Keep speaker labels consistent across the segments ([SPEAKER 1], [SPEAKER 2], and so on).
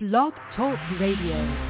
[SPEAKER 1] Blog Talk Radio.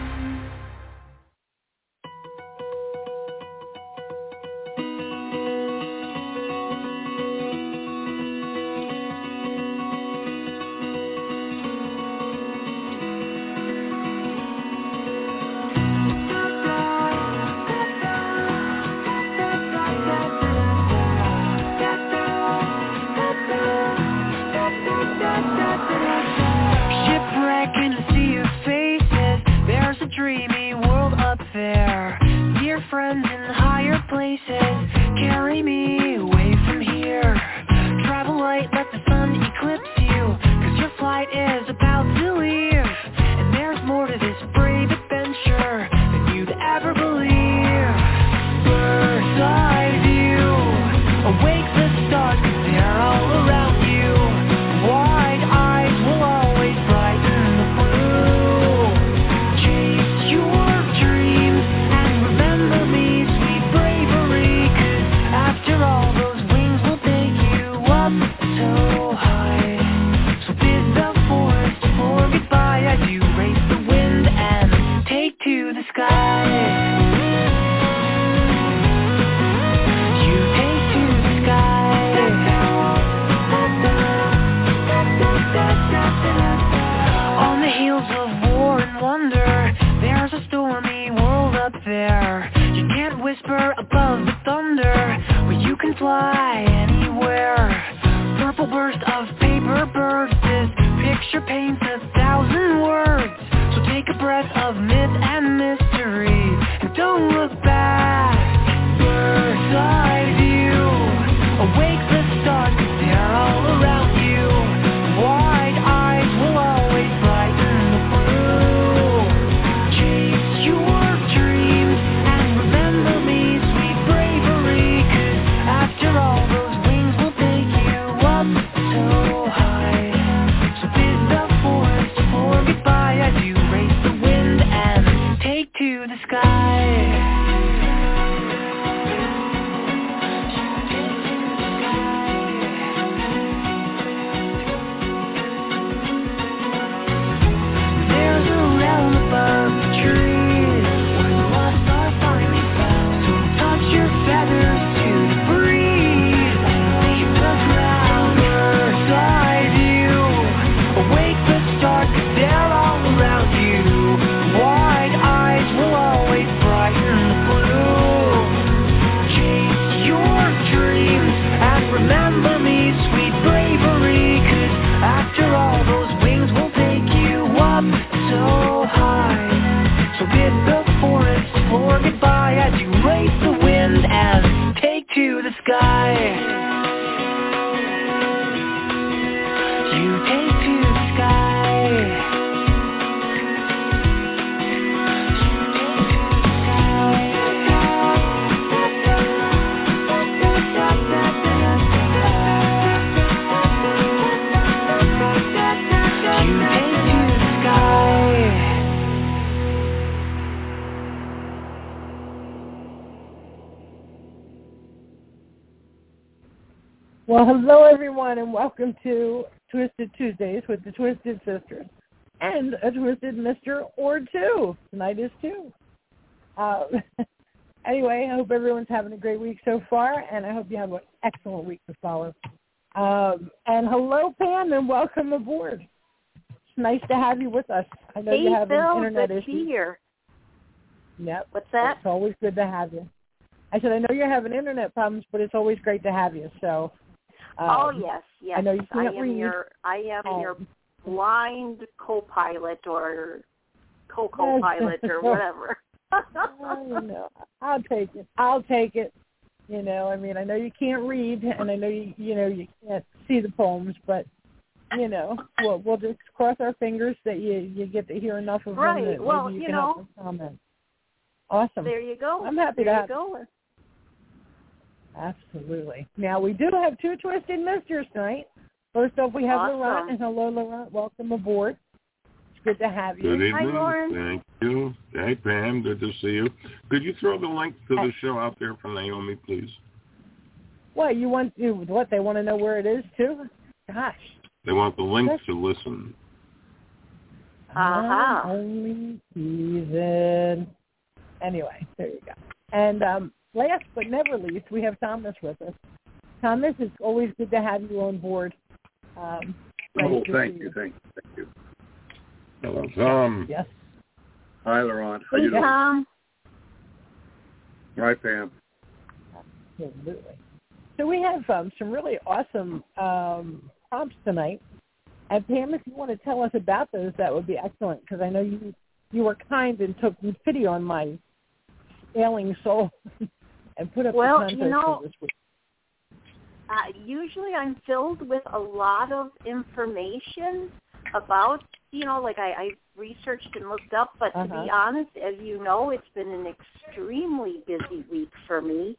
[SPEAKER 2] Well, hello, everyone, and welcome to Twisted Tuesdays with the Twisted Sisters and a Twisted Mr. or two. Tonight is two. Anyway, I hope everyone's having a great week so far, and I hope you have an excellent week to follow. And hello, Pam, and welcome aboard. It's nice to have you with us. I know you have an internet issue.
[SPEAKER 3] Hey, Phil, good to be here.
[SPEAKER 2] Yep.
[SPEAKER 3] What's that?
[SPEAKER 2] It's always good to have you. I said, I know you're having internet problems, but it's always great to have you, so...
[SPEAKER 3] oh, yes.
[SPEAKER 2] I know you can't read.
[SPEAKER 3] I am your blind co-pilot or co-pilot or whatever.
[SPEAKER 2] I know. I'll take it. You know, I mean, I know you can't read, and I know you can't see the poems, but you know, we'll just cross our fingers that you get to hear enough of them that maybe you can help us comment. Awesome.
[SPEAKER 3] There you go.
[SPEAKER 2] I'm happy
[SPEAKER 3] there
[SPEAKER 2] to
[SPEAKER 3] you go.
[SPEAKER 2] Absolutely. Now, we do have two Twisted Misters tonight. First up, we have Laurent, and hello, Laurent. Welcome aboard. It's good to have you.
[SPEAKER 4] Good evening.
[SPEAKER 3] Hi, Lauren.
[SPEAKER 4] Thank you. Hey, Pam. Good to see you. Could you throw the link to the show out there for Naomi, please?
[SPEAKER 2] What, you want to, what, they want to know where it is, too? Gosh.
[SPEAKER 4] They want the link to listen.
[SPEAKER 2] Only season. Anyway, there you go. And last but never least, we have Thomas with us. Thomas, it's always good to have you on board.
[SPEAKER 5] Thank you.
[SPEAKER 4] Hello, Tom.
[SPEAKER 2] Yes.
[SPEAKER 5] Hi, Laurent. How you doing?
[SPEAKER 3] Tom.
[SPEAKER 5] Hi, Pam.
[SPEAKER 2] Absolutely. So we have some really awesome prompts tonight. And Pam, if you want to tell us about those, that would be excellent, because I know you were kind and took pity on my ailing soul and put up the contest for this week.
[SPEAKER 3] Usually I'm filled with a lot of information about, like I researched and looked up, but to be honest, as you know, it's been an extremely busy week for me.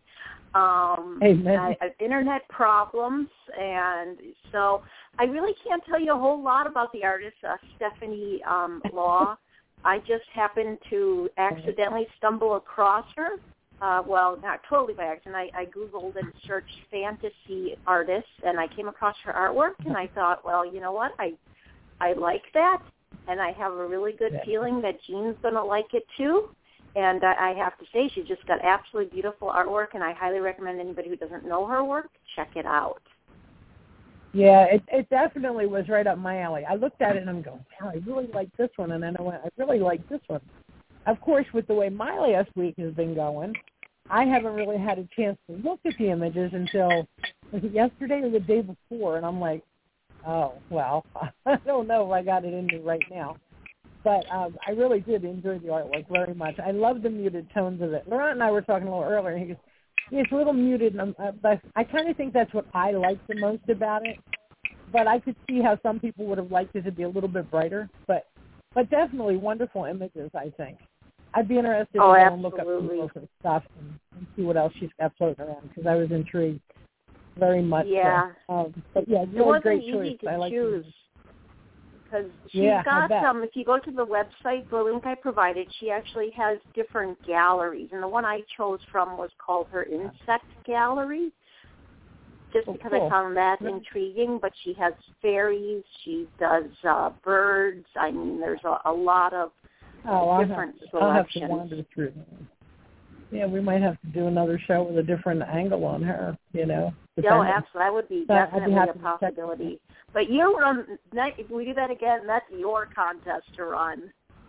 [SPEAKER 3] I have internet problems, and so I really can't tell you a whole lot about the artist, Stephanie Law. I just happened to accidentally stumble across her. Well, not totally by accident. I Googled and searched fantasy artists, and I came across her artwork, and I thought, well, you know what? I like that, and I have a really good feeling that Jean's going to like it too. And I have to say, she's just got absolutely beautiful artwork, and I highly recommend anybody who doesn't know her work, check it out.
[SPEAKER 2] Yeah, it definitely was right up my alley. I looked at it, and I'm going, wow, I really like this one, and then I went, I really like this one. Of course, with the way my last week has been going, I haven't really had a chance to look at the images until, was it yesterday or the day before? And I'm like, oh, well, I don't know if I got it in me right now. But I really did enjoy the artwork very much. I love the muted tones of it. Laurent and I were talking a little earlier. He goes, yeah, it's a little muted, but I kind of think that's what I like the most about it. But I could see how some people would have liked it to be a little bit brighter. But definitely wonderful images, I think. I'd be interested to go and look up some more stuff and see what else she's got floating around, because I was intrigued very much.
[SPEAKER 3] Yeah.
[SPEAKER 2] But yeah, really great choice.
[SPEAKER 3] I like
[SPEAKER 2] choose.
[SPEAKER 3] Because she's got if you go to the website, the link I provided, she actually has different galleries. And the one I chose from was called her Insect Gallery, just because I found that intriguing. But she has fairies. She does birds. I mean, there's a lot of different selections.
[SPEAKER 2] I'll have to wander through. Yeah, we might have to do anher show with a different angle on her,
[SPEAKER 3] No, absolutely. That would be definitely a possibility. But you run, if we do that again, that's your contest to run.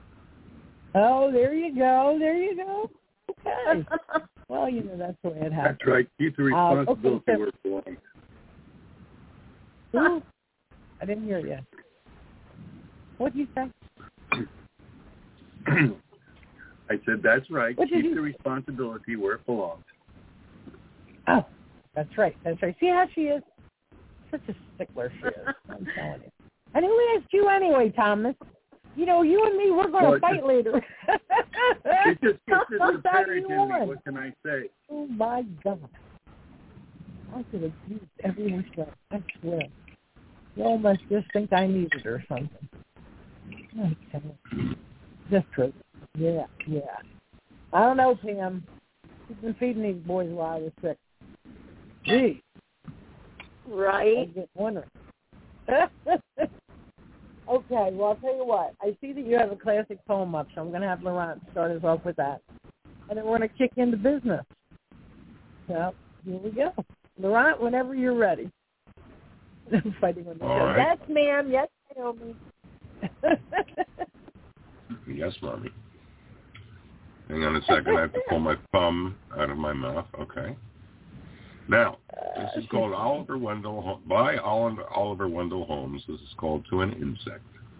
[SPEAKER 2] Oh, there you go. Okay. Well, that's the way it happens.
[SPEAKER 5] That's right. Keep the responsibility where it belongs.
[SPEAKER 2] I didn't hear you. What did you say?
[SPEAKER 5] I said, that's right. Keep the responsibility where it belongs.
[SPEAKER 2] Oh, that's right. See how she is? Such a stickler she is. I'm telling you. And who asked you anyway, Thomas? You and me, we're going to fight later.
[SPEAKER 5] It's just apparent in me. What can I say?
[SPEAKER 2] Oh, my God. I could have used every wish way. I swear. You almost just think I need it or something. Okay. Just true. Yeah. I don't know, Pam. She's been feeding these boys while I was sick. Gee.
[SPEAKER 3] Right.
[SPEAKER 2] I get wondering. Okay, well, I'll tell you what. I see that you have a classic poem up, so I'm going to have Laurent start us off with that. And then we're going to kick into business. So, here we go. Laurent, whenever you're ready. I'm fighting on the show.
[SPEAKER 4] Right.
[SPEAKER 2] Yes, ma'am. Yes, Naomi.
[SPEAKER 4] Yes, Mommy. Hang on a second. I have to pull my thumb out of my mouth. Okay. Now, this is called by Oliver Wendell Holmes. This is called To an Insect.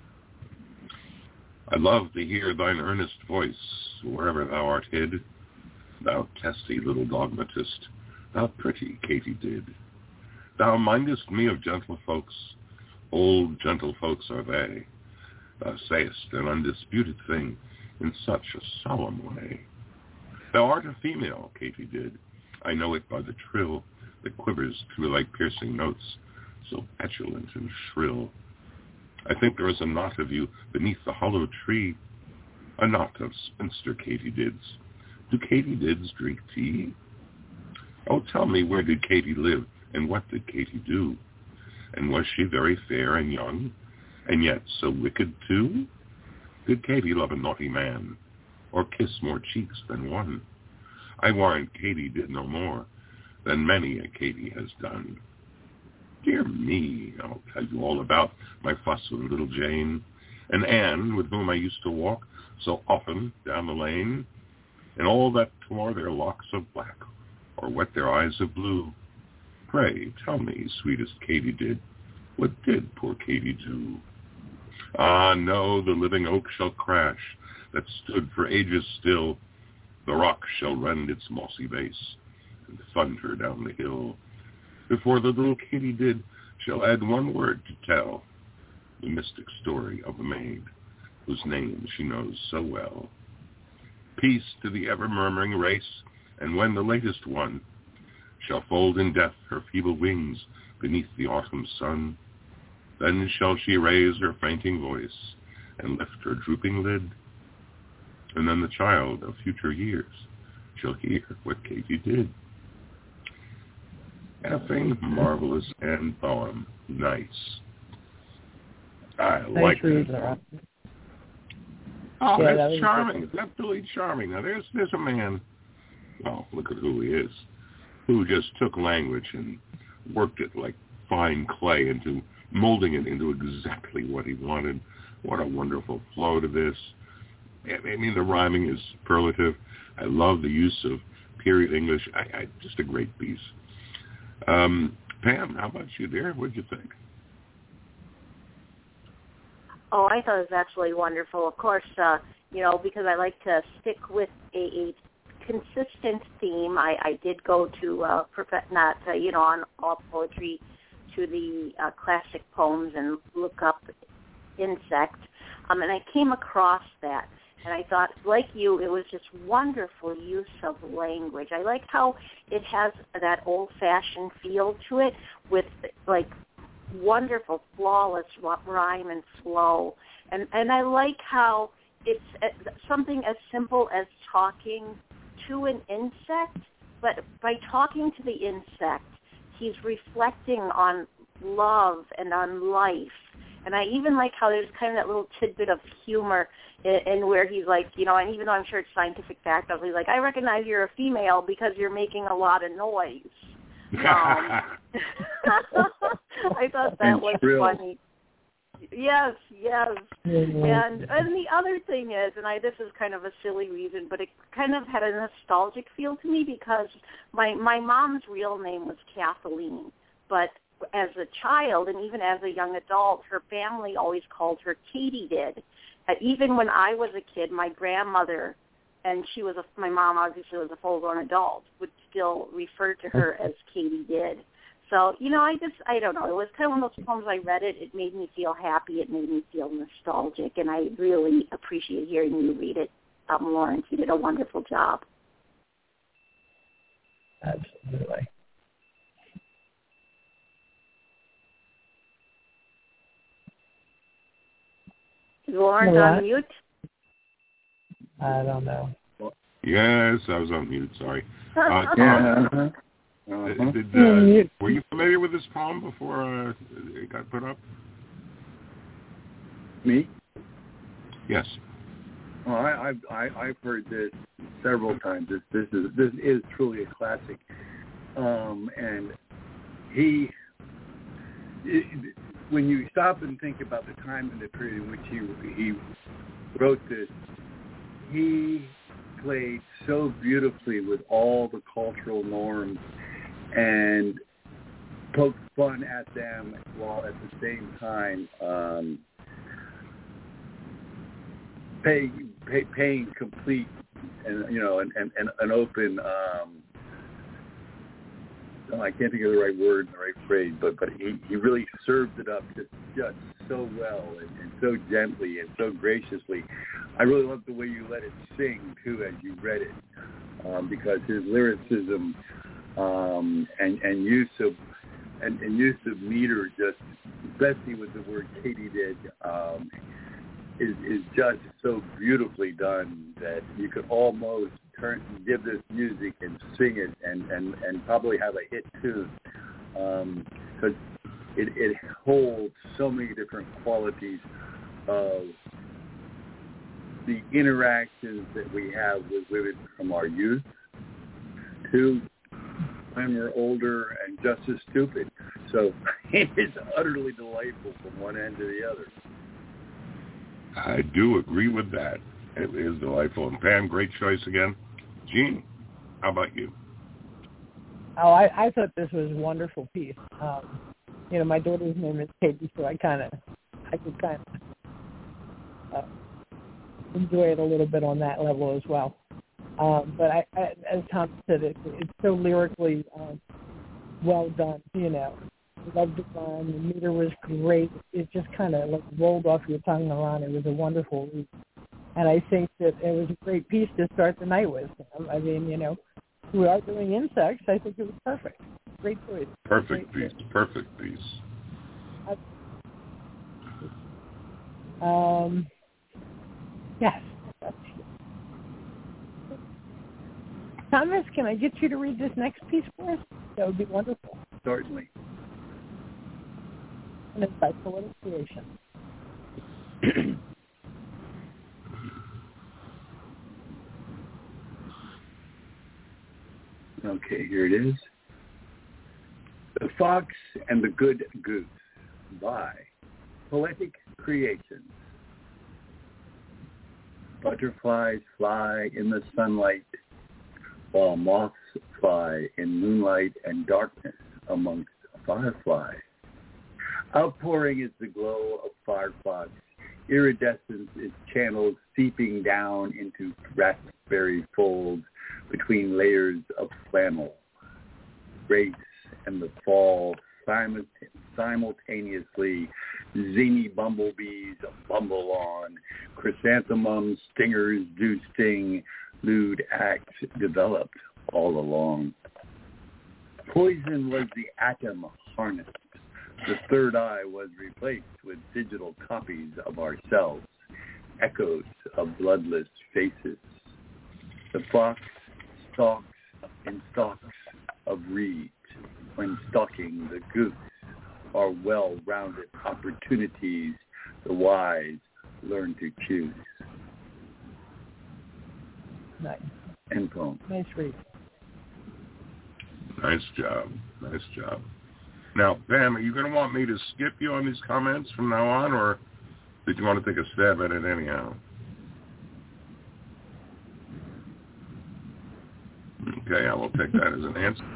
[SPEAKER 4] I love to hear thine earnest voice wherever thou art hid. Thou testy little dogmatist, thou pretty katydid. Thou mindest me of gentle folks, old gentle folks are they. Thou sayest an undisputed thing in such a solemn way. Thou art a female, katydid. I know it by the trill that quivers through like piercing notes, so petulant and shrill. I think there is a knot of you beneath the hollow tree, a knot of spinster katydids. Do katydids drink tea? Oh, tell me, where did Katy live, and what did Katy do? And was she very fair and young, and yet so wicked too? Did Katie love a naughty man, or kiss more cheeks than one? I warrant Katie did no more than many a Katie has done. Dear me, I'll tell you all about my fuss with little Jane, and Anne, with whom I used to walk so often down the lane, and all that tore their locks of black, or wet their eyes of blue. Pray, tell me, sweetest Katy did, what did poor Katy do? Ah, no, the living oak shall crash, that stood for ages still. The rock shall rend its mossy base, and thunder down the hill, before the little Katy did shall add one word to tell, the mystic story of a maid, whose name she knows so well. Peace to the ever-murmuring race, and when the latest one shall fold in death her feeble wings beneath the autumn sun, then shall she raise her fainting voice and lift her drooping lid, and then the child of future years shall hear what Katy did. Effing marvelous and poem. Nice. I like that. Oh, yeah, that's charming. It's absolutely charming. Now, there's a man, well, look at who he is, who just took language and worked it like fine clay into molding it into exactly what he wanted. What a wonderful flow to this. I mean, the rhyming is superlative. I love the use of period English. Just a great piece. Pam, how about you, dear? What did you think?
[SPEAKER 3] Oh, I thought it was absolutely wonderful. Of course, because I like to stick with a consistent theme, I did go to, on all poetry, to the classic poems and look up insect, and I came across that. And I thought, like you, it was just wonderful use of language. I like how it has that old-fashioned feel to it with, like, wonderful, flawless rhyme and flow. And I like how it's something as simple as talking to an insect, but by talking to the insect, he's reflecting on love and on life. And I even like how there's kind of that little tidbit of humor in where he's like, and even though I'm sure it's scientific fact, he's like, I recognize you're a female because you're making a lot of noise. I thought that was funny. Yes. And the other thing is, and this is kind of a silly reason, but it kind of had a nostalgic feel to me because my mom's real name was Kathleen, but as a child and even as a young adult, her family always called her Katy did. Even when I was a kid, my grandmother, and my mom obviously was a full-grown adult, would still refer to her as Katy did. So, I don't know. It was kind of one of those poems I read it made me feel happy. It made me feel nostalgic, and I really appreciate hearing you read it. Lawrence, you did a wonderful job.
[SPEAKER 2] Absolutely.
[SPEAKER 3] Is Lawrence on mute?
[SPEAKER 2] I don't know.
[SPEAKER 4] Yes, I was on mute. Sorry. Were you familiar with this poem before it got put up?
[SPEAKER 5] Me?
[SPEAKER 4] Yes.
[SPEAKER 5] Oh, I've heard this several times. This is truly a classic. And when you stop and think about the time and the period in which he wrote this, he played so beautifully with all the cultural norms and poked fun at them while at the same time paying complete and an open. I can't think of the right word and the right phrase, but he really served it up just so well and so gently and so graciously. I really love the way you let it sing too as you read it, because his lyricism and use of meter, just especially with the word Katy did, is just so beautifully done that you could almost give this music and sing it and probably have a hit tune, because it holds so many different qualities of the interactions that we have with women from our youth to when we're older and just as stupid. So it is utterly delightful from one end to the other.
[SPEAKER 4] I do agree with that. It is delightful. And Pam, great choice again. Gene, how about you?
[SPEAKER 2] Oh, I thought this was a wonderful piece. My daughter's name is Katie, so I could kind of enjoy it a little bit on that level as well. But I, as Tom said, it's so lyrically well done. Loved the run. The meter was great. It just kind of like rolled off your tongue, Milan. It was a wonderful read. And I think that it was a great piece to start the night with. I mean, we are doing insects. I think it was perfect. Great choice.
[SPEAKER 4] Perfect
[SPEAKER 2] great
[SPEAKER 4] piece. Choice. Perfect piece.
[SPEAKER 2] Yes. Thomas, can I get you to read this next piece for us? That would be wonderful.
[SPEAKER 5] Certainly.
[SPEAKER 2] An insightful illustration.
[SPEAKER 5] Okay, here it is. The Fox and the Good Goose by Poetic Creations. Butterflies fly in the sunlight, while moths fly in moonlight and darkness amongst fireflies. Outpouring is the glow of firefox. Iridescence is channeled seeping down into raspberry folds between layers of flannel. Grace and the fall simultaneously. Zany bumblebees bumble on. Chrysanthemum stingers do sting. Lewd acts developed all along. Poison was the atom harnessed. The third eye was replaced with digital copies of ourselves, echoes of bloodless faces. The fox stalks in stalks of reeds when stalking the goose are well-rounded opportunities the wise learn to choose.
[SPEAKER 2] Nice.
[SPEAKER 5] End poem.
[SPEAKER 2] Nice read.
[SPEAKER 4] Nice job. Nice job. Now, Pam, are you going to want me to skip you on these comments from now on, or did you want to take a stab at it anyhow? Okay, I will take that as an answer.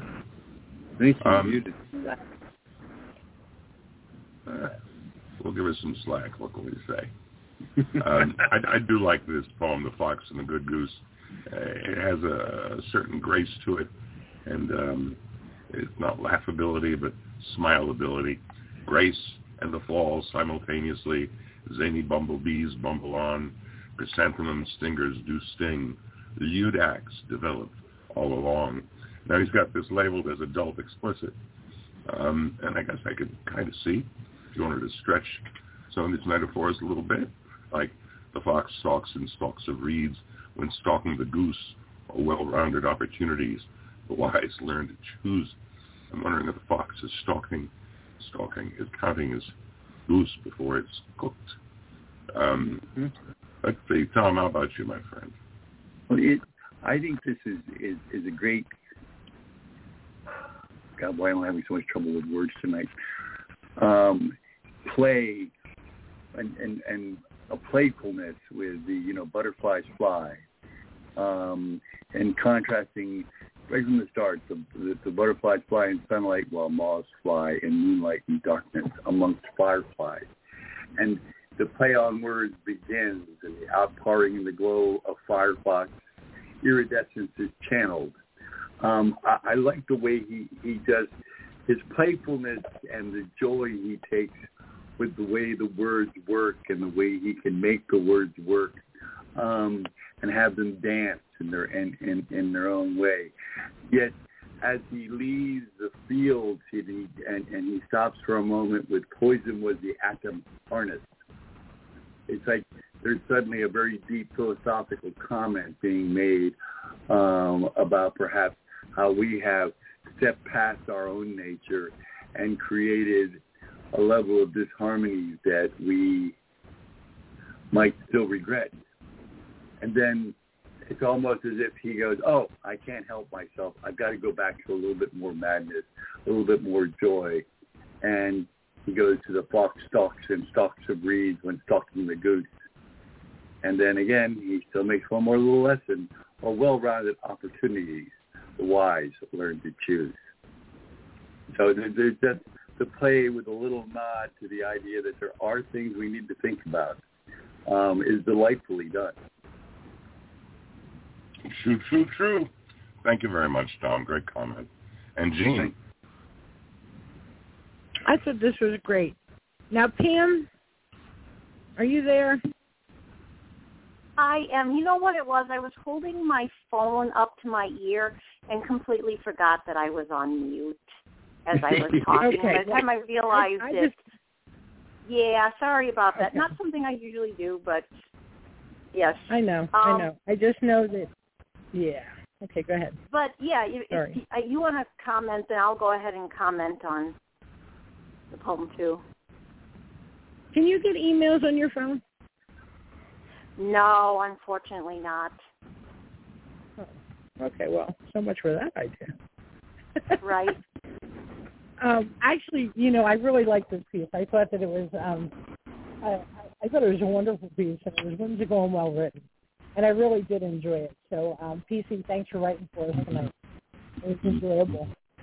[SPEAKER 4] We'll give it some slack. What can we say? I do like this poem, The Fox and the Good Goose. It has a certain grace to it, and it's not laughability, but smileability. Grace and the fall simultaneously. Zany bumblebees bumble on. Chrysanthemum stingers do sting. Lewd acts develop all along. Now he's got this labeled as adult explicit. And I guess I could kind of see, if you wanted to stretch some of these metaphors a little bit, like the fox stalks in stalks of reeds when stalking the goose are well-rounded opportunities. The wise learn to choose. I'm wondering if the fox is stalking is counting as goose before it's cooked. Let's see. Tom, how about you, my friend?
[SPEAKER 5] Well, I think this is a great... God, why am I having so much trouble with words tonight? Play and a playfulness with the butterflies fly, and contrasting right from the start the butterflies fly in sunlight while moths fly in moonlight and darkness amongst fireflies, and the play on words begins, and the outpouring in the glow of firefox iridescence is channeled. I like the way he does his playfulness and the joy he takes with the way the words work and the way he can make the words work, and have them dance in their own way. Yet, as he leaves the field, and he stops for a moment with "Poison was the atom harness." It's like there's suddenly a very deep philosophical comment being made about perhaps how we have stepped past our own nature and created a level of disharmony that we might still regret. And then it's almost as if he goes, oh, I can't help myself. I've got to go back to a little bit more madness, a little bit more joy. And he goes to the fox stalks and stalks of reeds when stalking the goose. And then again, he still makes one more little lesson, or well-rounded opportunities the wise learn to choose. So there's just to play with a little nod to the idea that there are things we need to think about is delightfully done.
[SPEAKER 4] True. Thank you very much, Tom. Great comment. And Jean?
[SPEAKER 2] I thought this was great. Now, Pam, are you there?
[SPEAKER 3] I am. You know what it was? I was holding my phone up to my ear and completely forgot that I was on mute as I was talking.
[SPEAKER 2] Okay.
[SPEAKER 3] By the time I realized it, yeah, sorry about that.
[SPEAKER 2] Okay.
[SPEAKER 3] Not something I usually do, but yes.
[SPEAKER 2] I know. I just know that, yeah. Okay, go ahead.
[SPEAKER 3] But, yeah, if you want to comment, then I'll go ahead and comment on the poem, too.
[SPEAKER 2] Can you get emails on your phone?
[SPEAKER 3] No, unfortunately not.
[SPEAKER 2] Oh, okay, well, so much for that idea.
[SPEAKER 3] Right.
[SPEAKER 2] Actually, I really liked this piece. I thought that it was, I thought it was a wonderful piece, and it was whimsical and well written. And I really did enjoy it. So, PC, thanks for writing for us tonight. It was enjoyable.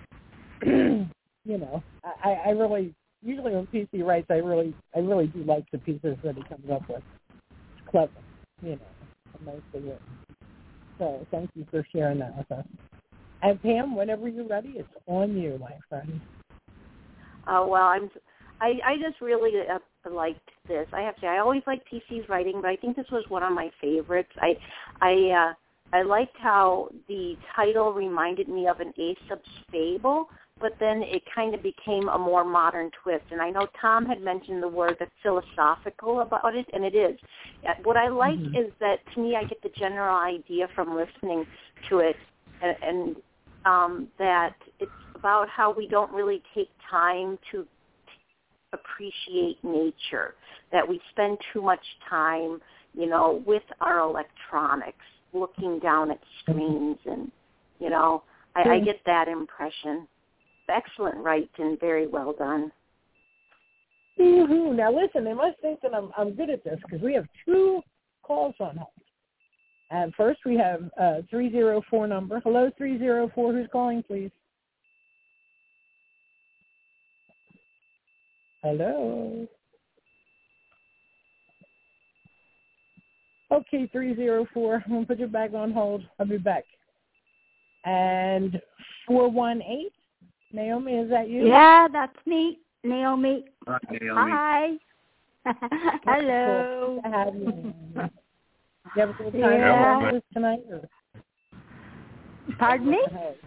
[SPEAKER 2] I really, usually when PC writes, I really do like the pieces that he comes up with. It's clever, nicely written. So thank you for sharing that with us. And Pam, whenever you're ready, it's on you, my friend.
[SPEAKER 3] Well, I just really liked this. I have to say, I always liked PC's writing, but I think this was one of my favorites. I liked how the title reminded me of an Aesop's fable, but then it kind of became a more modern twist. And I know Tom had mentioned the word that's philosophical about it, and it is. What I like is that, to me, I get the general idea from listening to it, and that it's about how we don't really take time to appreciate nature, that we spend too much time, with our electronics, looking down at screens, and, I get that impression. Excellent writing, very well done.
[SPEAKER 2] Woo-hoo. Now listen, they must think that I'm good at this because we have 2 calls on hold. And first we have 304 number. Hello, 304. Who's calling, please? Hello. Okay, 304. I'm going to put you back on hold. I'll be back. And 418. Naomi, is that you?
[SPEAKER 6] Yeah, that's me, Naomi.
[SPEAKER 5] Hi, Naomi.
[SPEAKER 6] Hi. Hello.
[SPEAKER 2] Cool to have you. You have a good time with us tonight? Or?
[SPEAKER 6] Pardon me?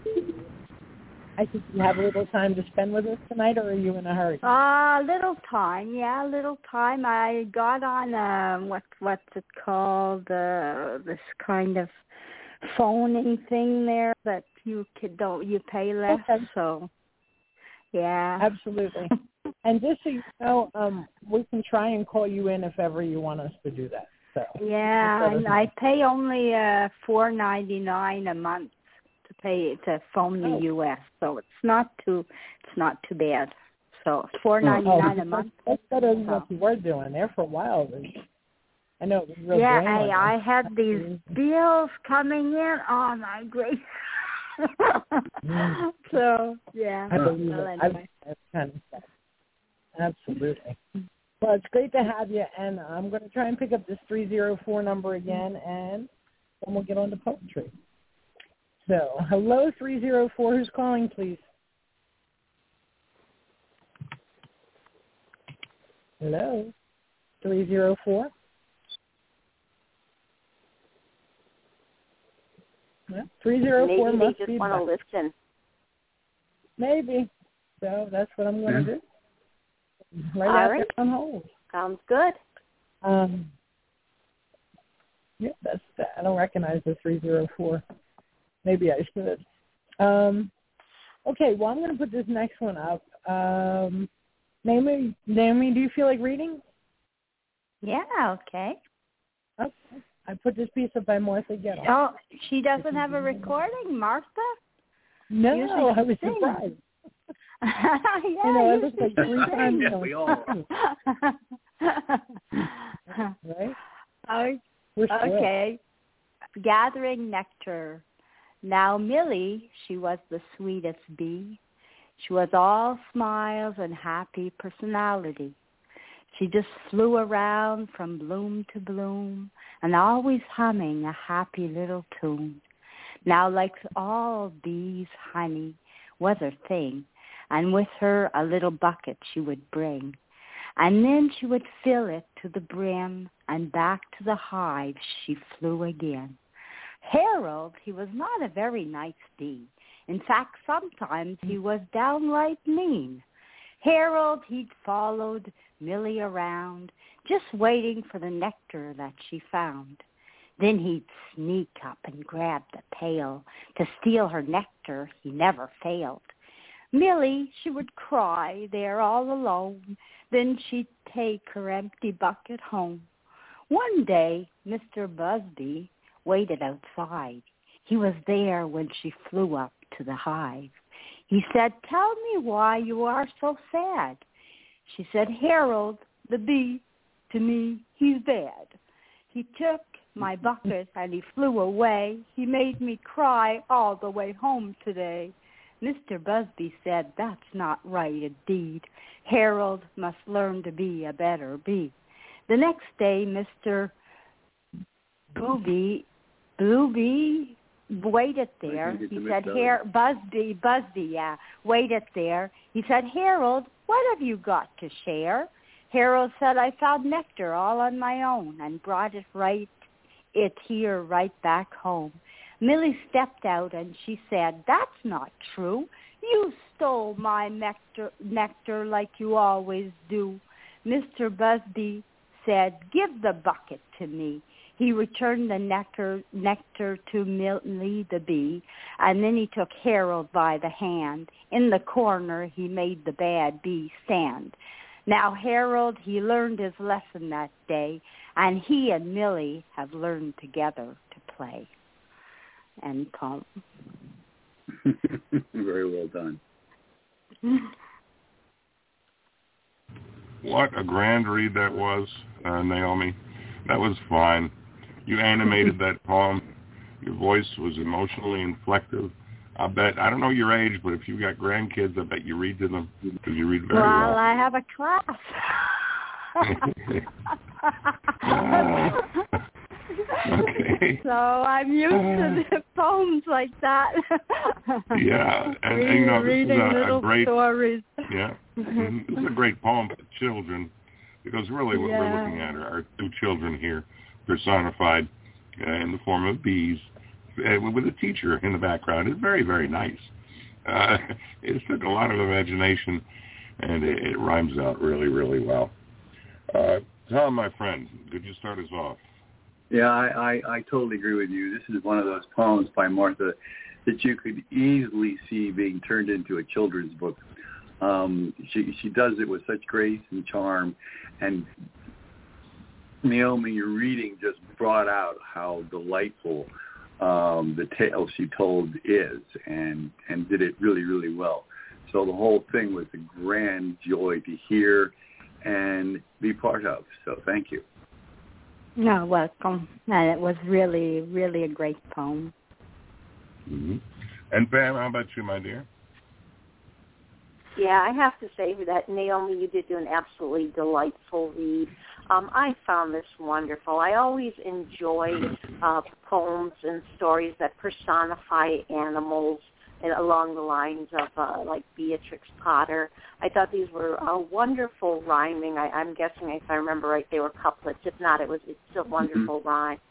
[SPEAKER 2] I think you have a little time to spend with us tonight, or are you in a hurry?
[SPEAKER 6] Little time. Yeah, little time. I got on what's it called? This kind of phoning thing there that you pay less.
[SPEAKER 2] Okay.
[SPEAKER 6] So, yeah.
[SPEAKER 2] Absolutely. And just so you know, we can try and call you in if ever you want us to do that. So.
[SPEAKER 6] Yeah, and I pay only $4.99 a month to phone the U.S. So it's not too bad. So $4.99 a month.
[SPEAKER 2] That's better than what you were doing there for a while. I know it was real.
[SPEAKER 6] Yeah, I had these bills coming in. Oh my grace. So yeah.
[SPEAKER 2] I believe
[SPEAKER 6] well,
[SPEAKER 2] it.
[SPEAKER 6] anyway.
[SPEAKER 2] That's kind of sad. Absolutely. Well, it's great to have you, and I'm going to try and pick up this 304 number again, and then we'll get on to poetry. So, hello, 304. Who's calling, please? Hello, 304. Well, 304
[SPEAKER 3] Maybe
[SPEAKER 2] must
[SPEAKER 3] they
[SPEAKER 2] be
[SPEAKER 3] just want to listen.
[SPEAKER 2] Maybe. So that's what I'm going to do. Right
[SPEAKER 3] All
[SPEAKER 2] out
[SPEAKER 3] right.
[SPEAKER 2] there on hold.
[SPEAKER 3] Sounds good.
[SPEAKER 2] Yeah, that's that. I don't recognize the 304. Maybe I should. Okay, well, I'm going to put this next one up. Naomi, do you feel like reading?
[SPEAKER 6] Yeah, okay.
[SPEAKER 2] Okay. I put this piece up by Martha Gettle.
[SPEAKER 6] Oh, she doesn't have a recording, Martha?
[SPEAKER 2] No,
[SPEAKER 6] Usually
[SPEAKER 2] I was
[SPEAKER 6] she sings.
[SPEAKER 2] surprised.
[SPEAKER 6] Yeah,
[SPEAKER 2] you know, I was like 3 times.
[SPEAKER 5] Yeah, we all
[SPEAKER 2] right?
[SPEAKER 6] Okay. Gathering nectar. Now Millie, she was the sweetest bee. She was all smiles and happy personality. She just flew around from bloom to bloom and always humming a happy little tune. Now like all bees, honey was her thing, and with her a little bucket she would bring. And then she would fill it to the brim, and back to the hive she flew again. Harold, he was not a very nice bee. In fact, sometimes he was downright mean. Harold, he'd followed Millie around, just waiting for the nectar that she found. Then he'd sneak up and grab the pail. To steal her nectar, he never failed. Millie, she would cry there all alone. Then she'd take her empty bucket home. One day, Mr. Busby waited outside. He was there when she flew up to the hive. He said, "Tell me why you are so sad." She said, "Harold, the bee, to me, he's bad. He took my bucket and he flew away. He made me cry all the way home today." Mr. Busby said, "That's not right indeed. Harold must learn to be a better bee." The next day, Mr. Bluebee waited there. He said, Busby, waited there. He said, "Harold, what have you got to share?" Harold said, "I found nectar all on my own and brought it here right back home." Millie stepped out and she said, "That's not true. You stole my nectar like you always do." Mr. Busby said, "Give the bucket to me." He returned the nectar to Millie the bee, and then he took Harold by the hand. In the corner, he made the bad bee stand. Now Harold, he learned his lesson that day, and he and Millie have learned together to play. End poem.
[SPEAKER 5] Very well done.
[SPEAKER 4] What a grand read that was, Naomi. That was fine. You animated that poem. Your voice was emotionally inflective. I don't know your age, but if you've got grandkids, I bet you read to them because you read very well.
[SPEAKER 6] Well, I have a class.
[SPEAKER 4] Okay.
[SPEAKER 6] So I'm used to the poems like that.
[SPEAKER 4] Yeah, and you know, this
[SPEAKER 6] reading
[SPEAKER 4] is
[SPEAKER 6] little
[SPEAKER 4] a great
[SPEAKER 6] stories.
[SPEAKER 4] Yeah, this is a great poem for children because really what we're looking at are 2 children here personified in the form of bees with a teacher in the background. It's very, very nice. It took a lot of imagination, and it rhymes out really, really well. Tom, my friend, could you start us off?
[SPEAKER 5] Yeah, I totally agree with you. This is one of those poems by Martha that you could easily see being turned into a children's book. She does it with such grace and charm, and Naomi, your reading just brought out how delightful the tale she told is, and did it really, really well. So the whole thing was a grand joy to hear and be part of. So thank you.
[SPEAKER 6] You're welcome. And it was really, really a great poem.
[SPEAKER 4] Mm-hmm. And Pam, how about you, my dear?
[SPEAKER 3] Yeah, I have to say that, Naomi, you did do an absolutely delightful read. I found this wonderful. I always enjoy poems and stories that personify animals and along the lines of like Beatrix Potter. I thought these were wonderful rhyming. I'm guessing, if I remember right, they were couplets. If not, it's a wonderful rhyme.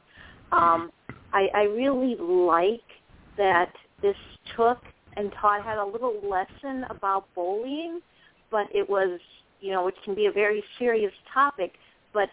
[SPEAKER 3] I really like that this took and taught, had a little lesson about bullying, but it was, which can be a very serious topic, but,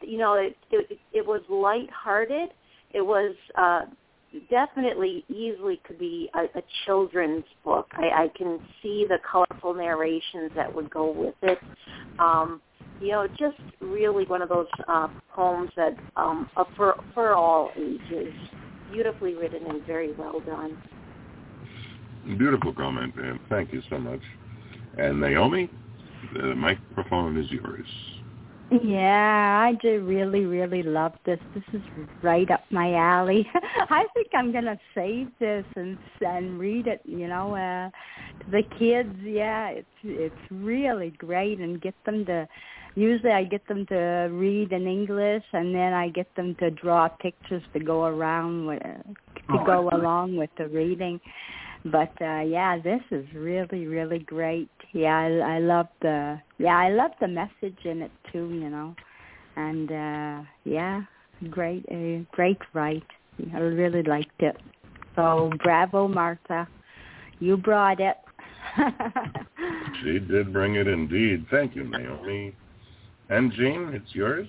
[SPEAKER 3] it was lighthearted. It was definitely easily could be a children's book. I can see the colorful narrations that would go with it. Just really one of those poems that for all ages, beautifully written and very well done.
[SPEAKER 4] Beautiful comment, ma'am. Thank you so much. And Naomi, the microphone is yours.
[SPEAKER 6] Yeah, I do really, really love this. This is right up my alley. I think I'm going to save this and read it, to the kids. Yeah, it's really great, and get them to, usually I get them to read in English, and then I get them to draw pictures to go around with, go along with the reading. But this is really, really great. Yeah, I love the message in it too, and great write. I really liked it. So bravo, Martha, you brought it.
[SPEAKER 4] She did bring it indeed. Thank you, Naomi. And Jean, it's yours.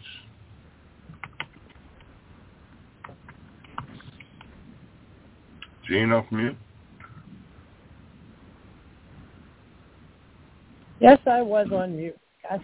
[SPEAKER 4] Jean, off mute.
[SPEAKER 2] Yes, I was on mute. Gosh.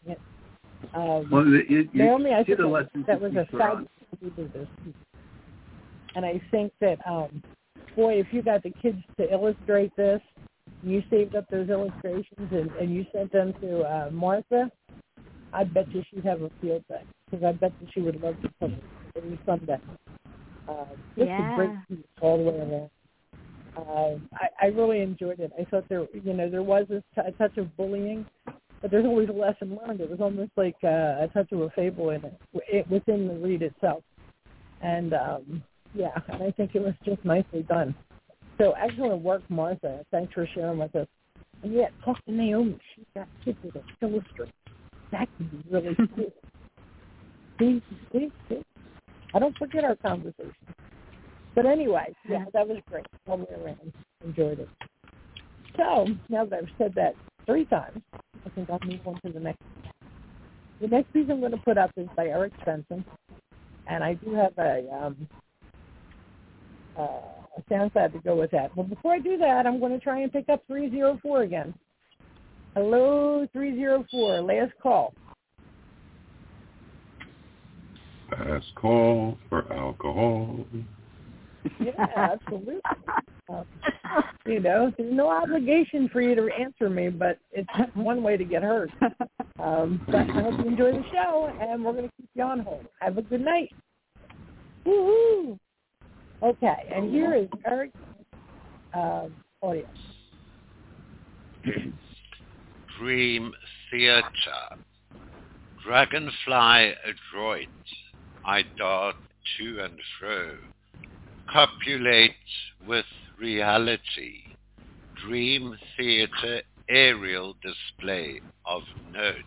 [SPEAKER 2] Naomi, I think that was a fabulous do this. And I think that, boy, if you got the kids to illustrate this, you saved up those illustrations and you sent them to Martha, I bet you she'd have a field day, because I bet you she would love to come every Sunday. Just a great piece all the way around. I really enjoyed it. I thought there was a touch of bullying, but there's always a lesson learned. It was almost like a touch of a fable in it within the read itself. And, and I think it was just nicely done. So excellent work, Martha. Thanks for sharing with us. And yet, talk to Naomi. She's got kids with a illustrate. That could be really cool. See? I don't forget our conversation. But anyway, that was great. All the way around. Enjoyed it. So, now that I've said that 3 times, I think I'll move on to the next one. The next piece I'm going to put up is by Eric Svensson. And I do have a SoundCloud to go with that. But before I do that, I'm going to try and pick up 304 again. Hello, 304. Last call.
[SPEAKER 4] Last call for alcohol.
[SPEAKER 2] Yeah, absolutely. There's no obligation for you to answer me, but it's one way to get hurt. But I hope you enjoy the show, and we're going to keep you on hold. Have a good night. Woohoo! Okay, and here is Eric's audio.
[SPEAKER 7] Dream Theater. Dragonfly adroit, I dart to and fro, copulate with reality. Dream Theater aerial display of note.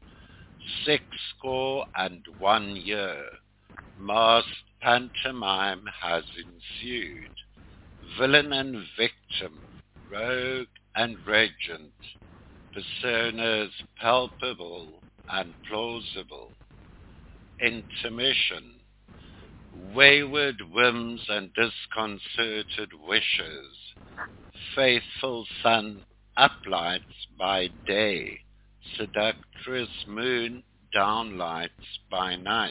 [SPEAKER 7] 61 year, masked pantomime has ensued. Villain and victim, rogue and regent, personas palpable and plausible. Intermission, wayward whims and disconcerted wishes. Faithful sun uplights by day, seductress moon downlights by night.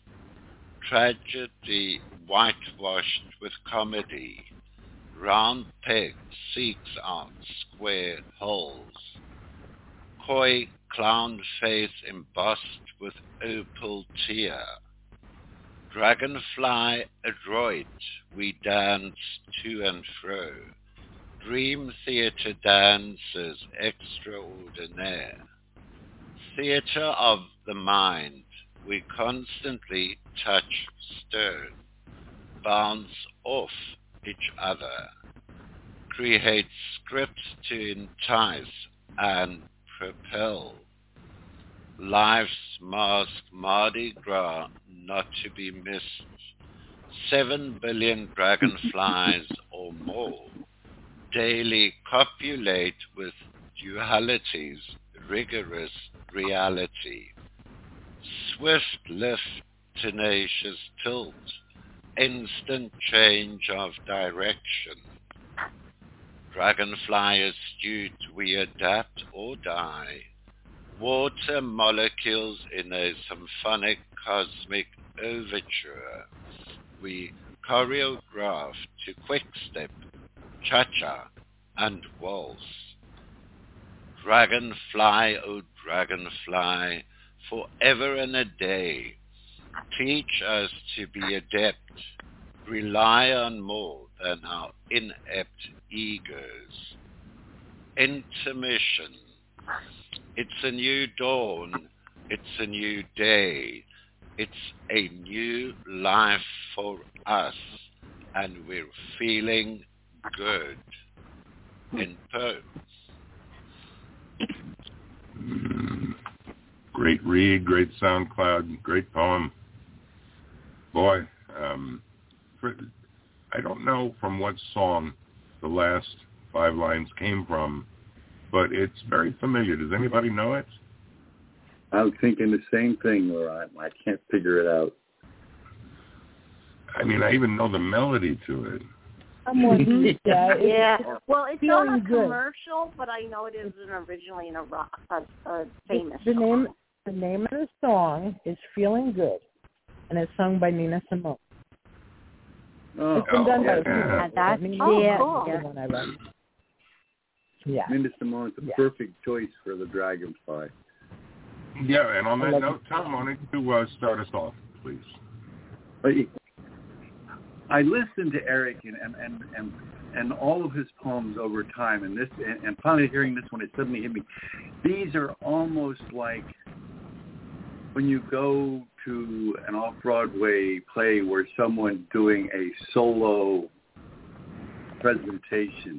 [SPEAKER 7] Tragedy whitewashed with comedy, round peg seeks out square holes. Coy clown face embossed with opal tear. Dragonfly adroit, we dance to and fro. Dream theater dances extraordinaire. Theater of the mind, we constantly touch stone, bounce off each other, create scripts to entice and propel. Life's masked Mardi Gras not to be missed. 7 billion dragonflies or more daily copulate with duality's rigorous reality. Swift lift, tenacious tilt, instant change of direction. Dragonfly astute, we adapt or die. water molecules in a symphonic cosmic overture. We choreograph to quick-step, cha-cha, and waltz. Dragonfly, oh dragonfly, forever and a day, teach us to be adept, rely on more than our inept egos. Intermission. It's a new dawn, it's a new day, it's a new life for us, and we're feeling good. In Poe.
[SPEAKER 4] Great read, great SoundCloud, great poem. Boy, I don't know from what song the last 5 lines came from, but it's very familiar. Does anybody know it?
[SPEAKER 5] I was thinking the same thing, Laurent. I can't figure it out.
[SPEAKER 4] I mean, I even know the melody to it.
[SPEAKER 2] I'm with you.
[SPEAKER 3] Yeah. Well, it's not a
[SPEAKER 2] good.
[SPEAKER 3] commercial, but I know it is originally in a famous
[SPEAKER 2] the
[SPEAKER 3] song.
[SPEAKER 2] The name of the song is "Feeling Good," and it's sung by Nina Simone. It's been done by
[SPEAKER 3] cool.
[SPEAKER 2] One I read. Yeah.
[SPEAKER 5] Nina Simone's a perfect choice for the Dragonfly.
[SPEAKER 4] Yeah, and on that note, Tom, why don't you start us off, please?
[SPEAKER 5] I listened to Eric and all of his poems over time, and finally hearing this one, it suddenly hit me. These are almost like when you go to an off-Broadway play where someone's doing a solo presentation,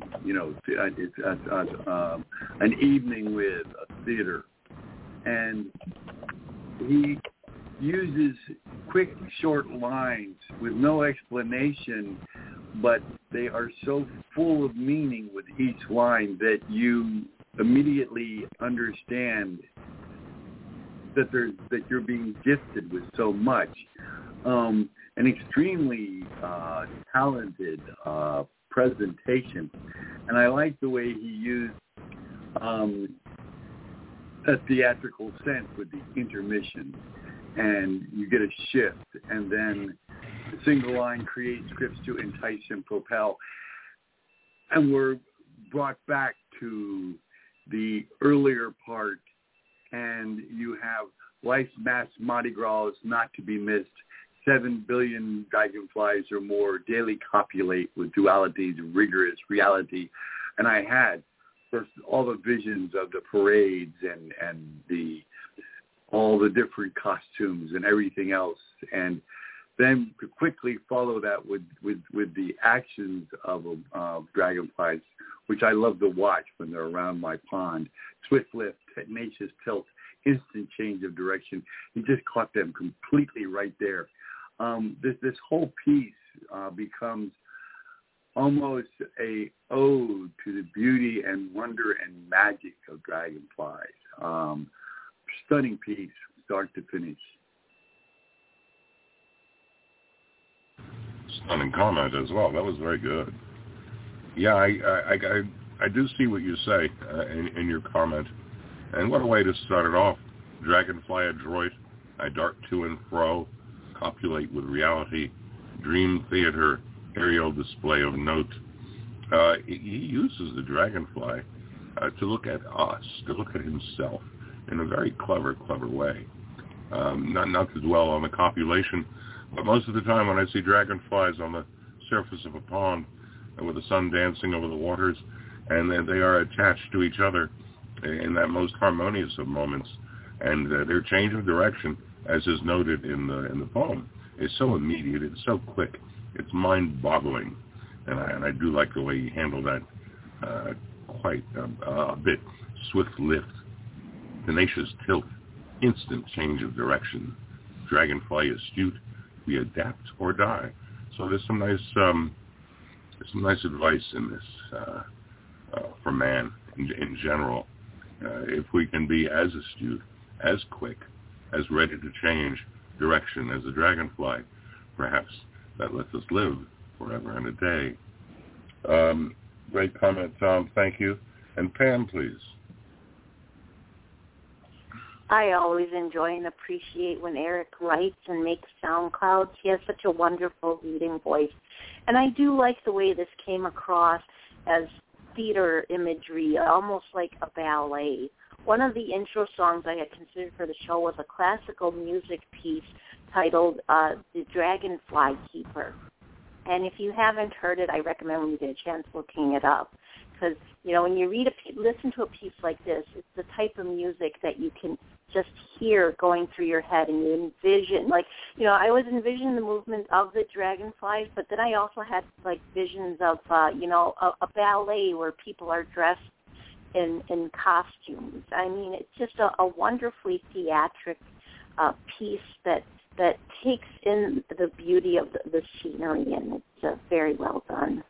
[SPEAKER 5] it's an evening with a theater, and he uses quick, short lines with no explanation, but they are so full of meaning with each line that you immediately understand that you're being gifted with so much. An extremely talented presentation, and I like the way he used a theatrical sense with the intermission. And you get a shift, and then the single line creates scripts to entice and propel. And we're brought back to the earlier part, and you have life's mass Mardi Gras is not to be missed. 7 billion dragonflies or more daily copulate with duality's rigorous reality. And I had first all the visions of the parades and all the different costumes and everything else, and then to quickly follow that with the actions of dragonflies, which I love to watch when they're around my pond. Swift lift, tenacious tilt, instant change of direction. You just caught them completely right there. This whole piece becomes almost a ode to the beauty and wonder and magic of dragonflies. Stunning piece, start to finish.
[SPEAKER 4] Stunning comment as well. That was very good. Yeah, I do see what you say in your comment. And what a way to start it off. Dragonfly adroit, I dart to and fro, copulate with reality, dream theater, aerial display of note. He uses the dragonfly to look at us, to look at himself in a very clever way. Not to dwell on the copulation, but most of the time when I see dragonflies on the surface of a pond with the sun dancing over the waters, and they are attached to each other in that most harmonious of moments, and their change of direction, as is noted in the poem, is so immediate, it's so quick, it's mind-boggling, and I do like the way he handled that quite a bit. Swift lift, tenacious tilt, instant change of direction, dragonfly astute, we adapt or die. So there's some nice advice in this for man in general. If we can be as astute, as quick, as ready to change direction as a dragonfly, perhaps that lets us live forever and a day. Great comment, Tom. Thank you. And Pam, please.
[SPEAKER 3] I always enjoy and appreciate when Eric writes and makes sound clouds. He has such a wonderful reading voice. And I do like the way this came across as theater imagery, almost like a ballet. One of the intro songs I had considered for the show was a classical music piece titled The Dragonfly Keeper. And if you haven't heard it, I recommend when you get a chance looking it up. Because, when you listen to a piece like this, it's the type of music that you can just hear going through your head, and you envision, I was envisioning the movement of the dragonflies, but then I also had, visions of, a ballet where people are dressed in costumes. I mean, it's just a wonderfully theatric piece that takes in the beauty of the scenery, and it's very well done.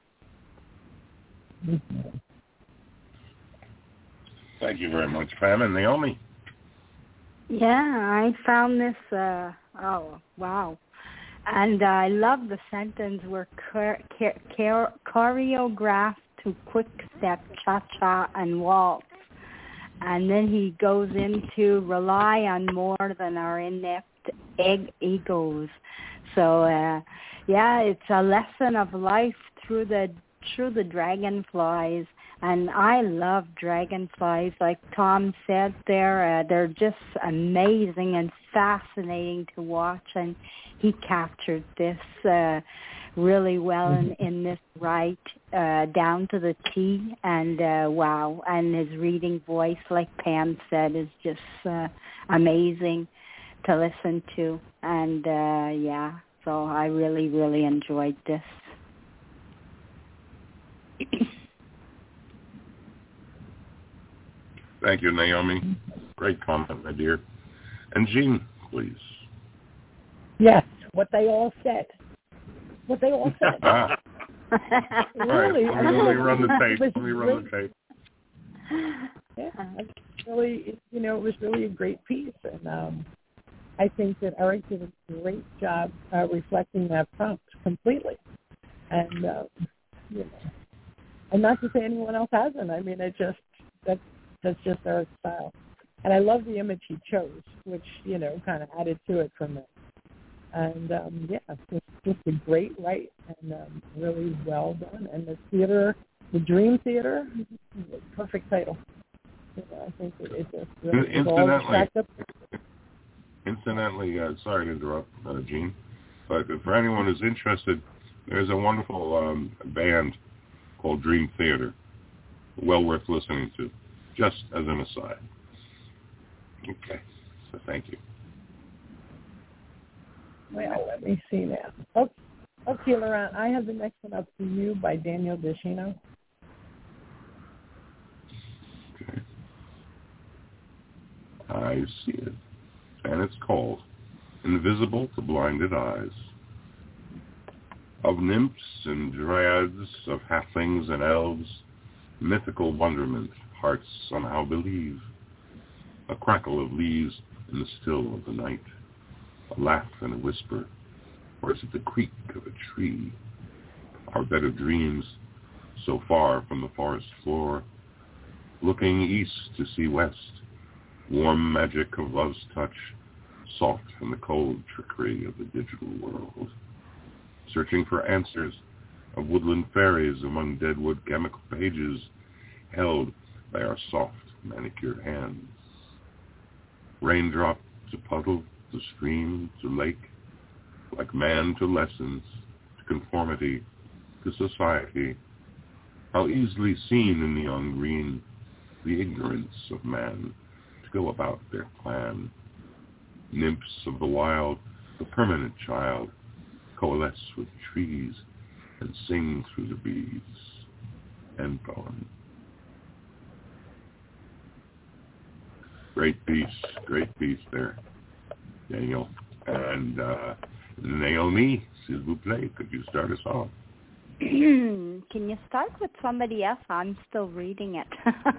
[SPEAKER 4] Thank you very much, Pam and Naomi.
[SPEAKER 6] Yeah, I found this, oh, wow. And I love the sentence where choreographed to quick-step, cha-cha, and waltz. And then he goes into rely on more than our inept egos. So, yeah, it's a lesson of life through the dragonflies. And I love dragonflies. Like Tom said there, they're just amazing and fascinating to watch. And he captured this really well in this right, down to the T. And wow. And his reading voice, like Pam said, is just amazing to listen to. And yeah, so I really, really enjoyed this.
[SPEAKER 4] Thank you, Naomi. Great comment, my dear. And Jean, please.
[SPEAKER 2] Yes, what they all said. Really,
[SPEAKER 4] all right, let me run the tape.
[SPEAKER 2] Yeah, it's really, it was really a great piece, and I think that Eric did a great job reflecting that prompt completely, and and not to say anyone else hasn't. I mean, that's just Eric's style, and I love the image he chose, which kind of added to it from it. And yeah, just a great write, and really well done. And the theater, the Dream Theater, perfect title. I think it just really all stacked up.
[SPEAKER 4] Incidentally, sorry to interrupt, Jean, but for anyone who's interested, there's a wonderful band called Dream Theater, well worth listening to, just as an aside. Okay, so thank you.
[SPEAKER 2] Well, let me see now. Okay, Laurent, I have the next one up for you by Daniel Deschino.
[SPEAKER 4] Okay. I see it. And it's called Invisible to Blinded Eyes. Of nymphs and dryads, of halflings and elves, mythical wonderment, hearts somehow believe. A crackle of leaves in the still of the night, a laugh and a whisper, or is it the creak of a tree? Our bed of dreams, so far from the forest floor, looking east to see west, warm magic of love's touch, soft from the cold trickery of the digital world, searching for answers of woodland fairies among deadwood chemical pages held by our soft manicured hands. Raindrop to puddle, to stream, to lake, like man to lessons, to conformity, to society, how easily seen in the young green, the ignorance of man, to go about their plan. Nymphs of the wild, the permanent child, coalesce with trees and sing through the breeze. End poem. Great piece there, Daniel. And Naomi, s'il vous plaît, could you start us off?
[SPEAKER 6] Can you start with somebody else? I'm still reading it.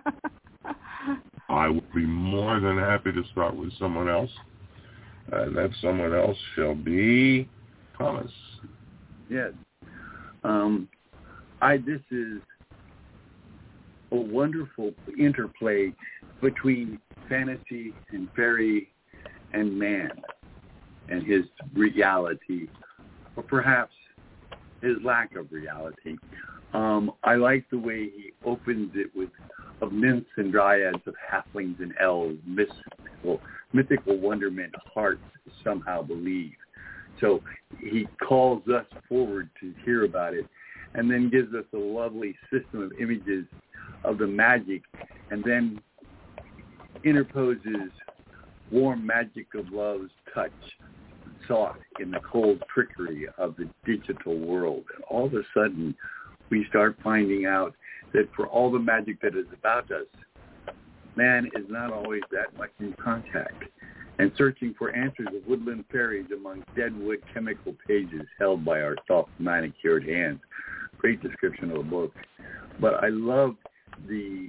[SPEAKER 4] I would be more than happy to start with someone else. That someone else shall be Thomas.
[SPEAKER 5] Yes. a wonderful interplay between fantasy and fairy and man and his reality, or perhaps his lack of reality. I like the way he opens it with of nymphs and dryads, of halflings and elves, mythical wonderment, hearts somehow believe. So he calls us forward to hear about it, and then gives us a lovely system of images of the magic, and then interposes warm magic of love's touch sought in the cold trickery of the digital world. And all of a sudden, we start finding out that for all the magic that is about us, man is not always that much in contact, and searching for answers of woodland fairies among deadwood chemical pages held by our soft manicured hands. Great description of the book. But I love the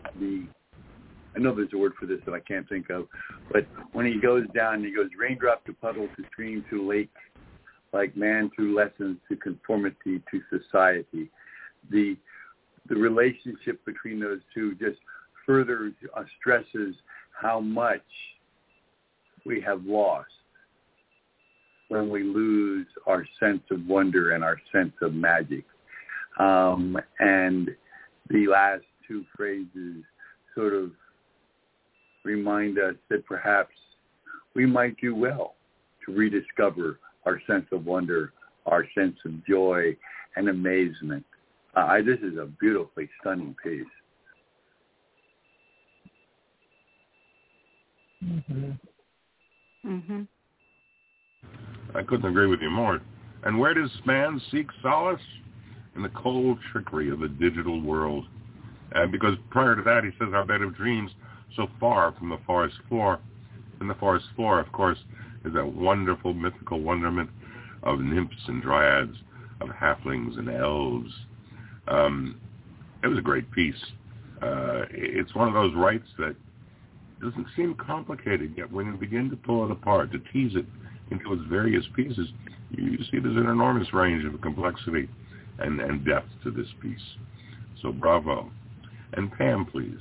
[SPEAKER 5] I know there's a word for this that I can't think of, but when he goes down, he goes raindrop to puddle to stream to lake, like man through lessons to conformity to society. The relationship between those two just further stresses how much we have lost when we lose our sense of wonder and our sense of magic. And the last two phrases sort of remind us that perhaps we might do well to rediscover our sense of wonder, our sense of joy and amazement. This is a beautifully stunning piece.
[SPEAKER 4] I couldn't agree with you more. And where does man seek solace? In the cold trickery of the digital world. Because prior to that, he says, our bed of dreams so far from the forest floor. And the forest floor, of course, is that wonderful mythical wonderment of nymphs and dryads, of halflings and elves. It was a great piece. It's one of those rites that doesn't seem complicated, yet when you begin to pull it apart, to tease it into its various pieces, you see there's an enormous range of complexity and depth to this piece. So bravo. And Pam, please.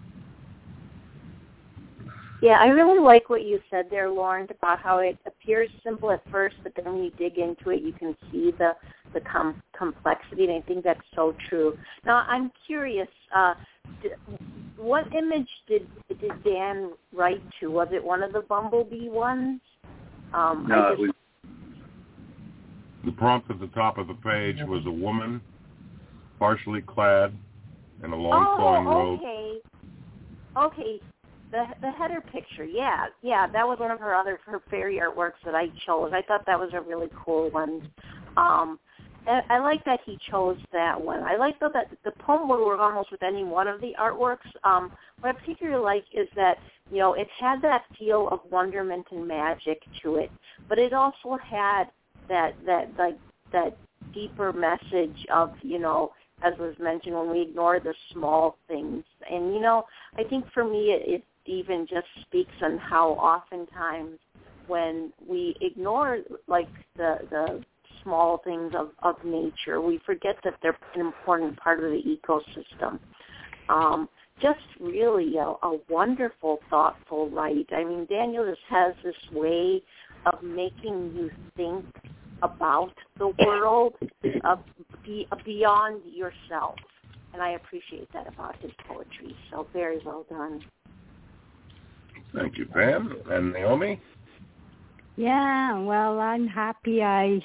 [SPEAKER 3] Yeah, I really like what you said there, Lauren, about how it appears simple at first, but then when you dig into it, you can see the complexity, and I think that's so true. Now, I'm curious, what image did Dan write to? Was it one of the Bumblebee ones?
[SPEAKER 5] No, it was...
[SPEAKER 4] The prompt at the top of the page was a woman, partially clad in a long flowing robe.
[SPEAKER 3] Okay. The header picture, yeah, that was one of her fairy artworks that I chose. I thought that was a really cool one. I like that he chose that one. I like that the poem would work almost with any one of the artworks. What I particularly like is that, it had that feel of wonderment and magic to it, but it also had that deeper message of, as was mentioned, when we ignore the small things. And, I think for me it even just speaks on how oftentimes when we ignore, like, the small things of nature, we forget that they're an important part of the ecosystem. Just really a wonderful, thoughtful write. I mean, Daniel just has this way of making you think about the world beyond yourself. And I appreciate that about his poetry. So very well done.
[SPEAKER 4] Thank you, Pam. And Naomi?
[SPEAKER 6] Yeah, well, I'm happy I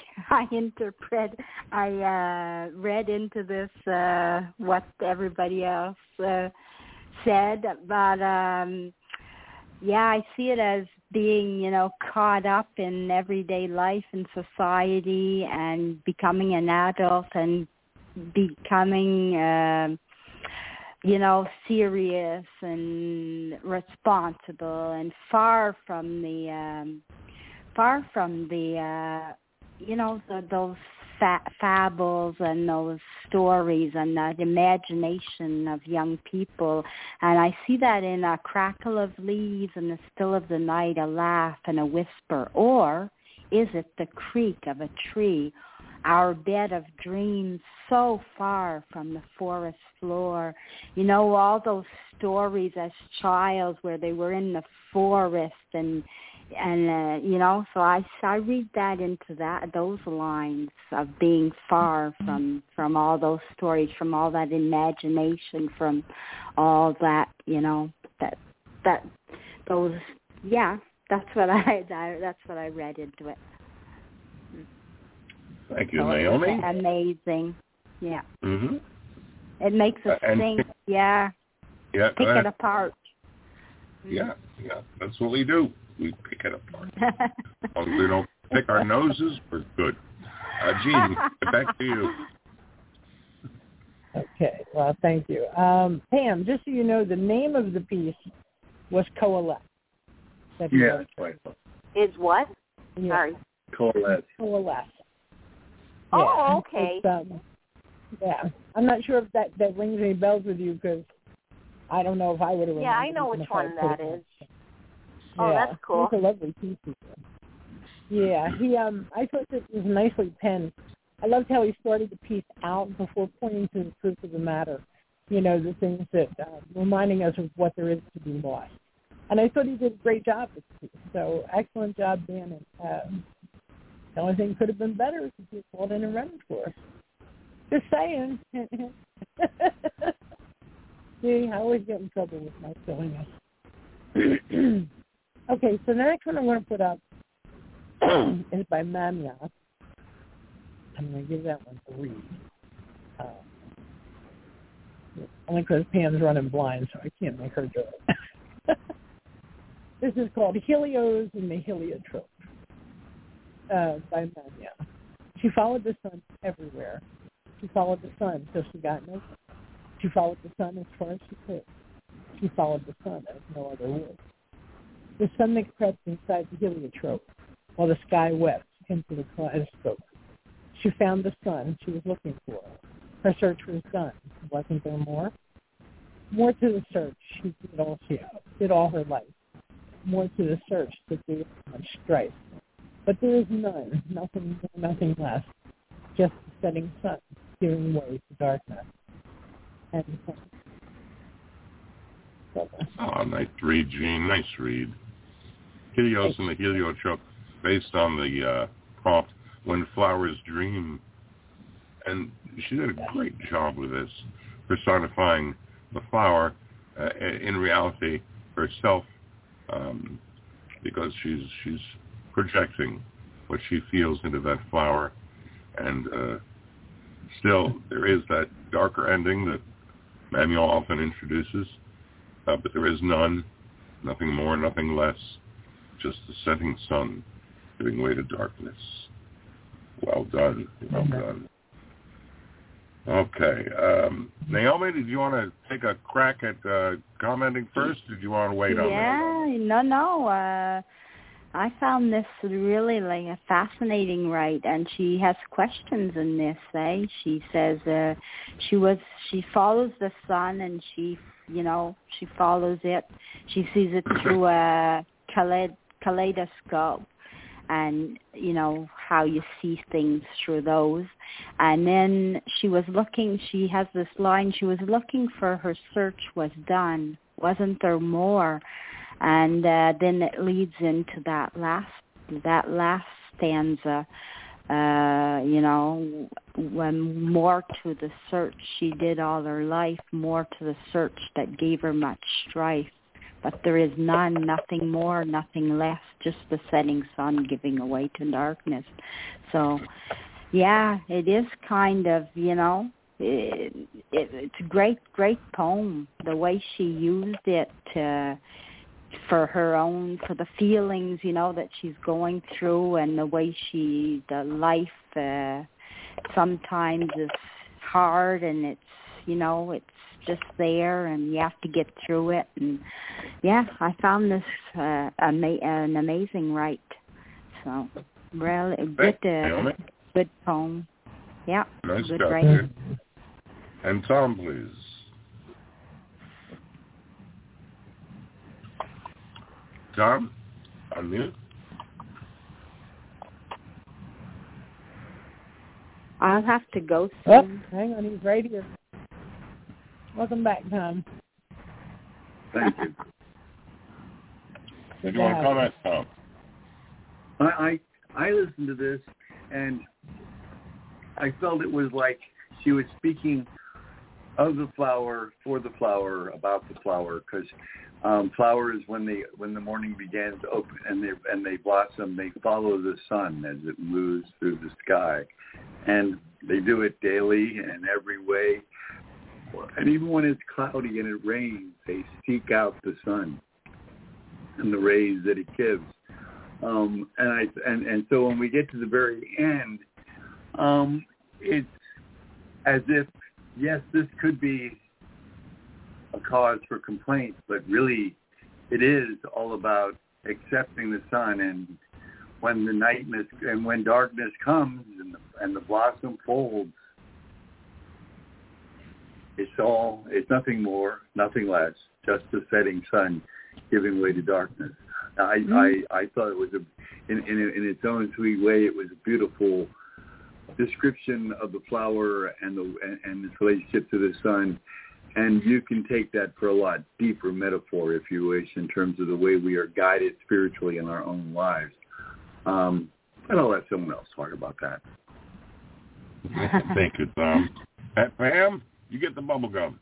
[SPEAKER 6] read into this what everybody else said, but I see it as being, caught up in everyday life and society and becoming an adult and becoming, serious and responsible and far from the those fables and those stories and that imagination of young people. And I see that in a crackle of leaves and the still of the night, a laugh and a whisper. Or is it the creak of a tree our bed of dreams so far from the forest floor. You know, all those stories as child where they were in the forest and you know, so I read that into those lines of being far from all those stories, from all that imagination, from all that, you know, those, yeah, that's what I read into it.
[SPEAKER 4] Thank you,
[SPEAKER 6] so
[SPEAKER 4] Naomi.
[SPEAKER 6] Amazing, yeah.
[SPEAKER 4] Mm-hmm.
[SPEAKER 6] It makes us think, yeah.
[SPEAKER 4] Yeah,
[SPEAKER 6] pick it apart.
[SPEAKER 4] Yeah, that's what we do. We pick it apart. As long as we don't pick our noses, we're good. Jean, back to you.
[SPEAKER 2] Okay, well, thank you. Pam, just so you know, the name of the piece was Coalesce.
[SPEAKER 5] Yeah.
[SPEAKER 3] Is what?
[SPEAKER 2] Yeah.
[SPEAKER 3] Sorry.
[SPEAKER 5] Coalesce.
[SPEAKER 2] Coalesce.
[SPEAKER 3] Oh, okay.
[SPEAKER 2] Yeah. I'm not sure if that rings any bells with you because I don't know if I would have remembered.
[SPEAKER 3] Yeah, I know which one that is. Oh,
[SPEAKER 2] yeah.
[SPEAKER 3] that's cool.
[SPEAKER 2] It's a lovely piece. Yeah, I thought this was nicely penned. I loved how he started the piece out before pointing to the truth of the matter. You know, the things that reminding us of what there is to be lost. And I thought he did a great job with the piece. So excellent job, Dan. And the only thing could have been better is if you called in and read it for us. Just saying. See, I always get in trouble with my silliness. Okay, so the next one I want to put up is by Mamia. I'm going to give that one a read. Only because Pam's running blind, so I can't make her do it. This is called Helios and the Heliotrope by Mamia. She followed the sun everywhere. She followed the sun till she got nowhere. She followed the sun as far as she could. She followed the sun as no other would. The sun that crept inside the heliotrope while the sky wept into the kaleidoscope. She found the sun she was looking for. Her search was done. Wasn't there more? More to the search she did all her life. More to the search that gave her much strife. But there is none, nothing more, nothing less. Just the setting sun giving way to darkness. And
[SPEAKER 4] Nice read, Gene. Nice read. Helios and the Heliotrope, based on the prompt, When Flowers Dream. And she did a great job with this, personifying the flower, in reality, herself, because she's projecting what she feels into that flower. And still, there is that darker ending that Manuel often introduces, but there is none, nothing more, nothing less, just the setting sun giving way to darkness. Well done. Well done. Okay. Naomi, did you want to take a crack at commenting first? Or did you want to wait on that?
[SPEAKER 6] Yeah, no. I found this really like a fascinating write, and she has questions in this. She says she follows the sun, and she follows it. She sees it through a kaleidoscope, and how you see things through those. And then she has this line, she was looking for her search was done. Wasn't there more? And then it leads into that last stanza, when more to the search she did all her life, more to the search that gave her much strife. But there is none, nothing more, nothing less, just the setting sun giving away to darkness. So, yeah, it is kind of, it's a great poem, the way she used it for the feelings, that she's going through, and the way the life sometimes is hard, and it's, it's just there, and you have to get through it. And yeah, I found this an amazing write. So really good poem. Yeah,
[SPEAKER 4] nice
[SPEAKER 6] good
[SPEAKER 4] job,
[SPEAKER 6] writing.
[SPEAKER 4] And Tom, please. Tom, unmute.
[SPEAKER 6] I'll have to go
[SPEAKER 2] Oh,
[SPEAKER 6] soon.
[SPEAKER 2] hang on, he's right here. Welcome back, Tom.
[SPEAKER 5] Thank you.
[SPEAKER 4] Did you want to comment, Tom?
[SPEAKER 5] I listened to this, and I felt it was like she was speaking of the flower, for the flower, about the flower, because flowers, when the morning begins to open and they blossom, they follow the sun as it moves through the sky, and they do it daily and in every way. And even when it's cloudy and it rains, they seek out the sun and the rays that it gives. And so when we get to the very end, it's as if, yes, this could be a cause for complaint, but really it is all about accepting the sun. And when the nightness and when darkness comes and the blossom folds, it's nothing more, nothing less, just the setting sun giving way to darkness. I thought it was in its own sweet way, it was a beautiful description of the flower and its relationship to the sun. And you can take that for a lot deeper metaphor, if you wish, in terms of the way we are guided spiritually in our own lives. And I'll let someone else talk about that.
[SPEAKER 4] Thank you, Tom. Pam, you get the bubble gum.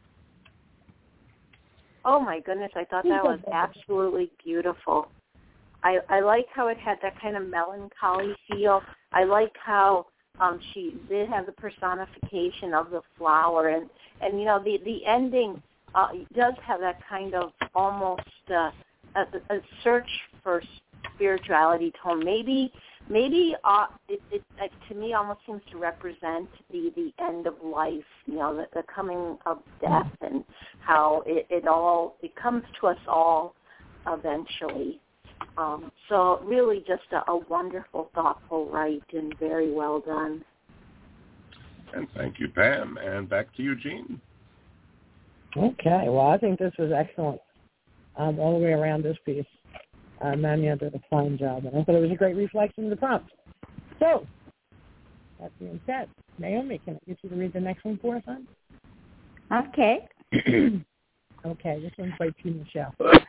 [SPEAKER 3] Oh, my goodness. I thought that was absolutely beautiful. I like how it had that kind of melancholy feel. I like how she did have the personification of the flower. And you know, the ending does have that kind of almost a search for spirituality tone. Maybe it to me almost seems to represent the end of life, you know, the coming of death, and how it comes to us all eventually. So really just a wonderful, thoughtful write, and very well done.
[SPEAKER 4] And thank you, Pam. And back to you, Gene.
[SPEAKER 2] Okay, well, I think this was excellent all the way around this piece. Manya did a fine job, and I thought it was a great reflection of the prompt. So, that being said, Naomi, can I get you to read the next one for us, hon?
[SPEAKER 6] Okay.
[SPEAKER 2] Okay, this one's by T. Michelle.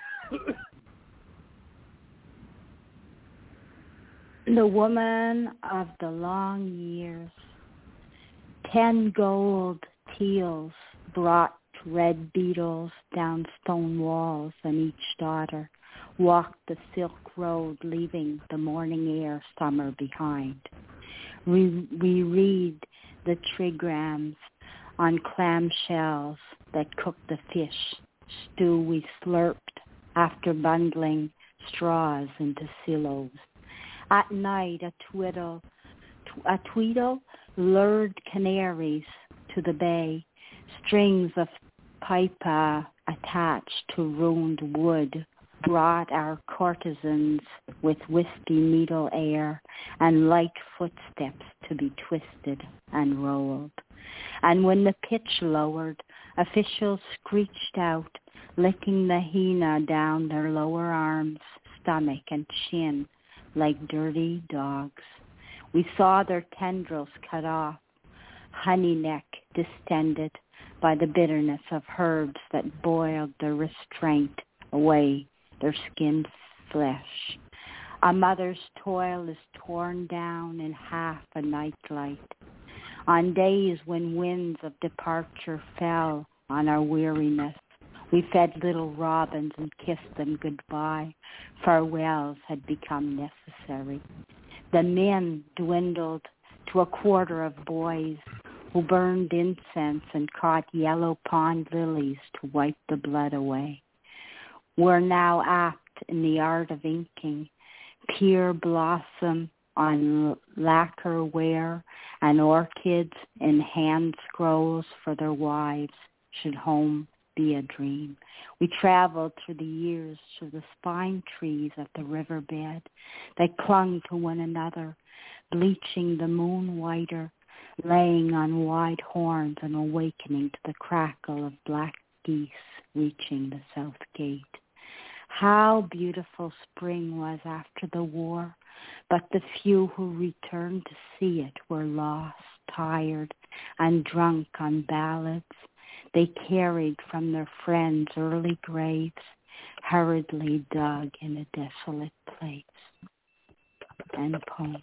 [SPEAKER 6] The woman of the long years. 10 gold teals brought red beetles down stone walls, and each daughter walked the silk road, leaving the morning air summer behind. We read the trigrams on clamshells that cooked the fish stew we slurped after bundling straws into silos. At night, a tweedle lured canaries to the bay, strings of pipa attached to ruined wood brought our courtesans with wispy needle air and light footsteps to be twisted and rolled. And when the pitch lowered, officials screeched out, licking the henna down their lower arms, stomach, and chin like dirty dogs. We saw their tendrils cut off, honey neck distended by the bitterness of herbs that boiled their restraint away, their skin flesh. A mother's toil is torn down in half a nightlight. On days when winds of departure fell on our weariness, we fed little robins and kissed them goodbye. Farewells had become necessary. The men dwindled to a quarter of boys who burned incense and caught yellow pond lilies to wipe the blood away. We're now apt in the art of inking, pear blossom on lacquer ware, and orchids in hand scrolls for their wives, should home be a dream. We traveled through the years to the spine trees at the riverbed that clung to one another, bleaching the moon whiter, laying on wide horns and awakening to the crackle of black geese reaching the south gate. How beautiful spring was after the war, but the few who returned to see it were lost. tired and drunk on ballads they carried from their friends' early graves, hurriedly dug in a desolate place. End poem.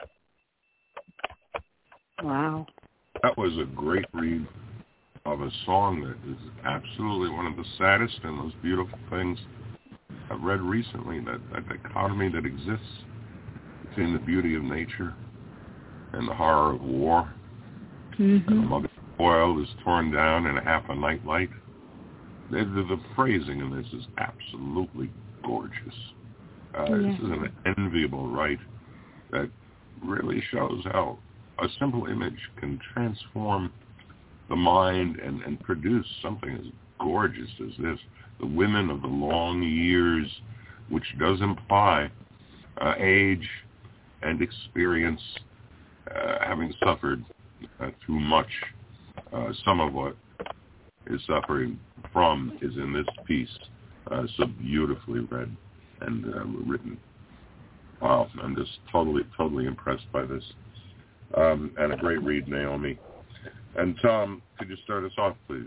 [SPEAKER 6] Wow.
[SPEAKER 4] That was a great read of a song that is absolutely one of the saddest and most beautiful things I've read recently, that dichotomy that exists between the beauty of nature and the horror of war. Mm-hmm. And the mother soil is torn down in a half a nightlight. The phrasing in this is absolutely gorgeous. This is an enviable write that really shows how a simple image can transform the mind and produce something as gorgeous as this. The women of the long years, which does imply age and experience, having suffered too much. Some of what is suffering from is in this piece, so beautifully read and written. Wow, I'm just totally impressed by this. And a great read, Naomi. And Tom, could you start us off, please?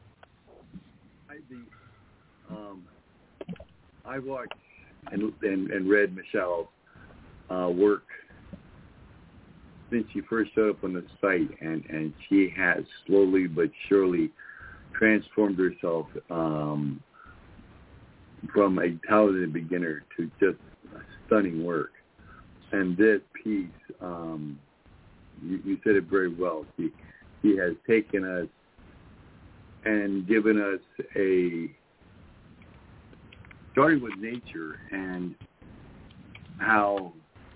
[SPEAKER 5] I watched and read Michelle's work since she first showed up on the site, and she has slowly but surely transformed herself from a talented beginner to just stunning work. And this piece, you said it very well. He has taken us and given us starting with nature and how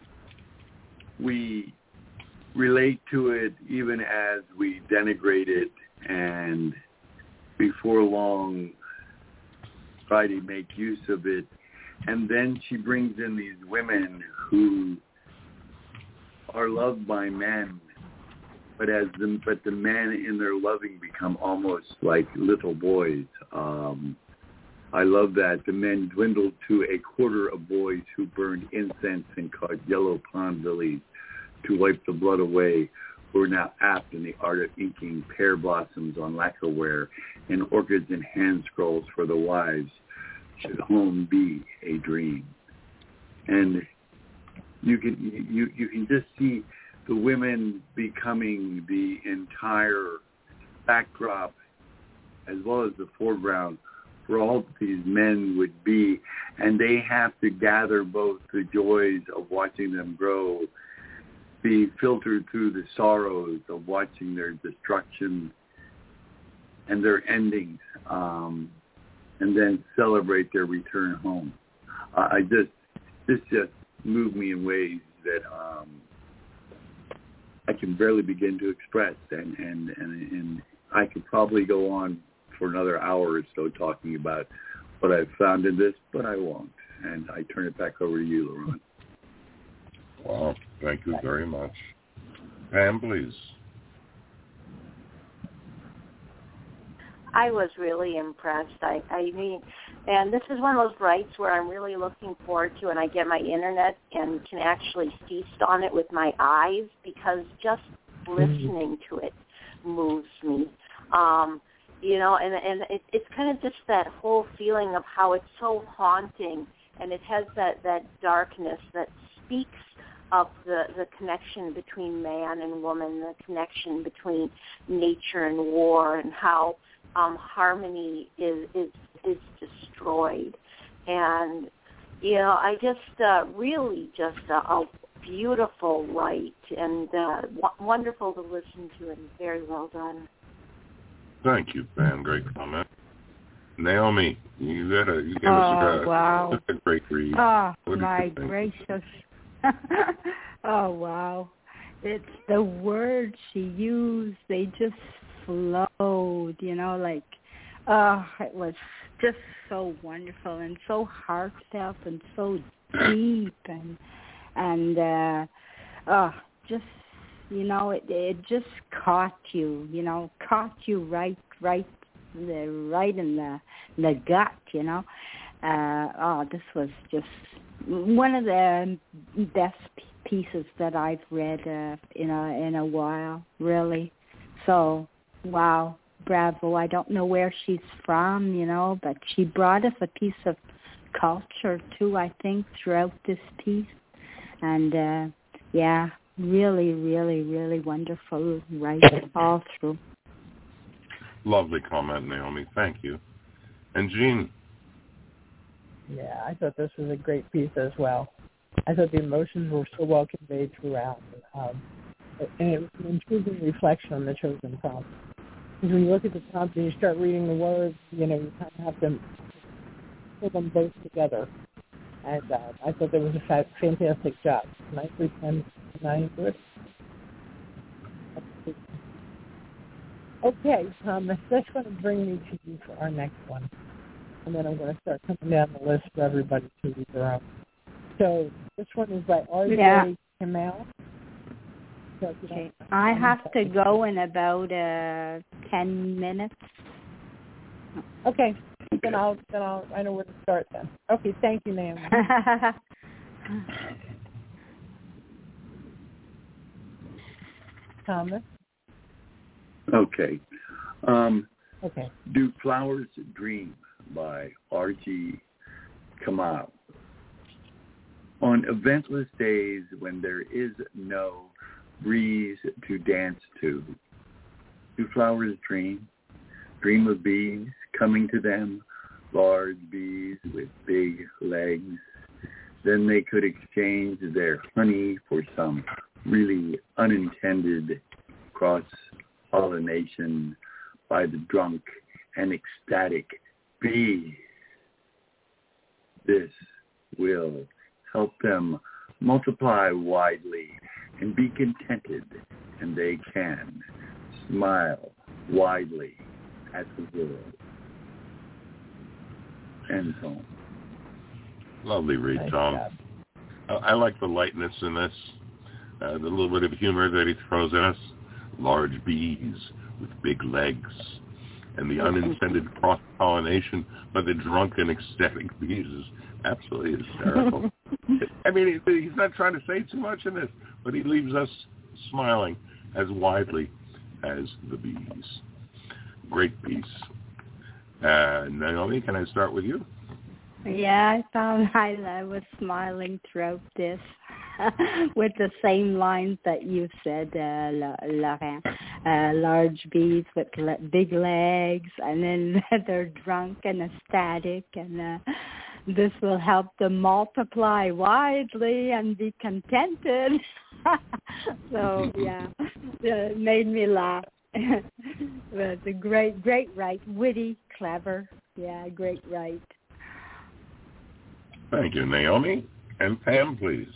[SPEAKER 5] we relate to it even as we denigrate it, and before long try to make use of it. And then she brings in these women who are loved by men, but the men in their loving become almost like little boys. I love that. The men dwindled to a quarter of boys who burned incense and caught yellow pond lilies to wipe the blood away, who are now apt in the art of inking pear blossoms on lacquerware and orchids and hand scrolls for the wives, should home be a dream. And you can just see the women becoming the entire backdrop as well as the foreground for all that these men would be. And they have to gather both the joys of watching them grow, be filtered through the sorrows of watching their destruction and their endings, and then celebrate their return home. This just moved me in ways that I can barely begin to express, and I could probably go on for another hour or so talking about what I've found in this, but I won't. And I turn it back over to you, Laurent.
[SPEAKER 4] Wow, thank you very much. Pam, please.
[SPEAKER 3] I was really impressed. I mean, and this is one of those rights where I'm really looking forward to, and I get my internet and can actually feast on it with my eyes, because just listening to it moves me. You know, and it's kind of just that whole feeling of how it's so haunting, and it has that darkness that speaks of the connection between man and woman, the connection between nature and war, and how harmony is destroyed. And, you know, I just really just a beautiful write, and wonderful to listen to, and very well done.
[SPEAKER 4] Thank you, Pam. Great comment. Naomi, you gave us
[SPEAKER 6] wow.
[SPEAKER 4] a great read.
[SPEAKER 6] Oh, my gracious. Oh, wow. It's the words she used. They just flowed, you know, like, it was just so wonderful and so heartfelt and so deep and just, you know, it just caught you, you know, right in the gut, you know. This was just one of the best pieces that I've read in a while, really. So, wow, bravo. I don't know where she's from, but she brought us a piece of culture too, I think, throughout this piece. And yeah, really, really, really wonderful writing all through.
[SPEAKER 4] Lovely comment, Naomi. Thank you. And Jean?
[SPEAKER 2] Yeah, I thought this was a great piece as well. I thought the emotions were so well conveyed throughout. And it was an intriguing reflection on the chosen prompt. Because when you look at the prompt and you start reading the words, you kind of have to put them both together. And I thought that was a fantastic job. Nicely done, 9 good. Okay, Thomas, that's going to bring me to you for our next one. And then I'm going to start coming down the list for everybody to read their own. So this one is by R.J. Kamau. So
[SPEAKER 6] okay. I have to go in about 10 minutes.
[SPEAKER 2] Okay. Then I'll I know where to start then. Okay, thank you, Naomi. Thomas?
[SPEAKER 5] Okay.
[SPEAKER 2] Okay.
[SPEAKER 5] Do Flowers Dream by R.G. Kamau. On eventless days when there is no breeze to dance to, do flowers dream? Dream of bees coming to them, large bees with big legs. Then they could exchange their honey for some really unintended cross-pollination by the drunk and ecstatic bees. This will help them multiply widely and be contented, and they can smile widely at the world. End poem.
[SPEAKER 4] Lovely read,
[SPEAKER 2] Nice
[SPEAKER 4] Tom. I like the lightness in this, the little bit of humor that he throws at us. Large bees with big legs, and the unintended cross-pollination by the drunken, ecstatic bees is absolutely hysterical. I mean, he's not trying to say too much in this, but he leaves us smiling as widely as the bees. Great piece. Naomi, can I start with you?
[SPEAKER 6] Yeah, I found I was smiling throughout this with the same lines that you said, Laurent. Large bees with big legs, and then they're drunk and ecstatic, and this will help them multiply widely and be contented. So, yeah, it made me laugh. It's a great write. Witty, clever. Yeah, great write.
[SPEAKER 4] Thank you, Naomi. And Pam, please.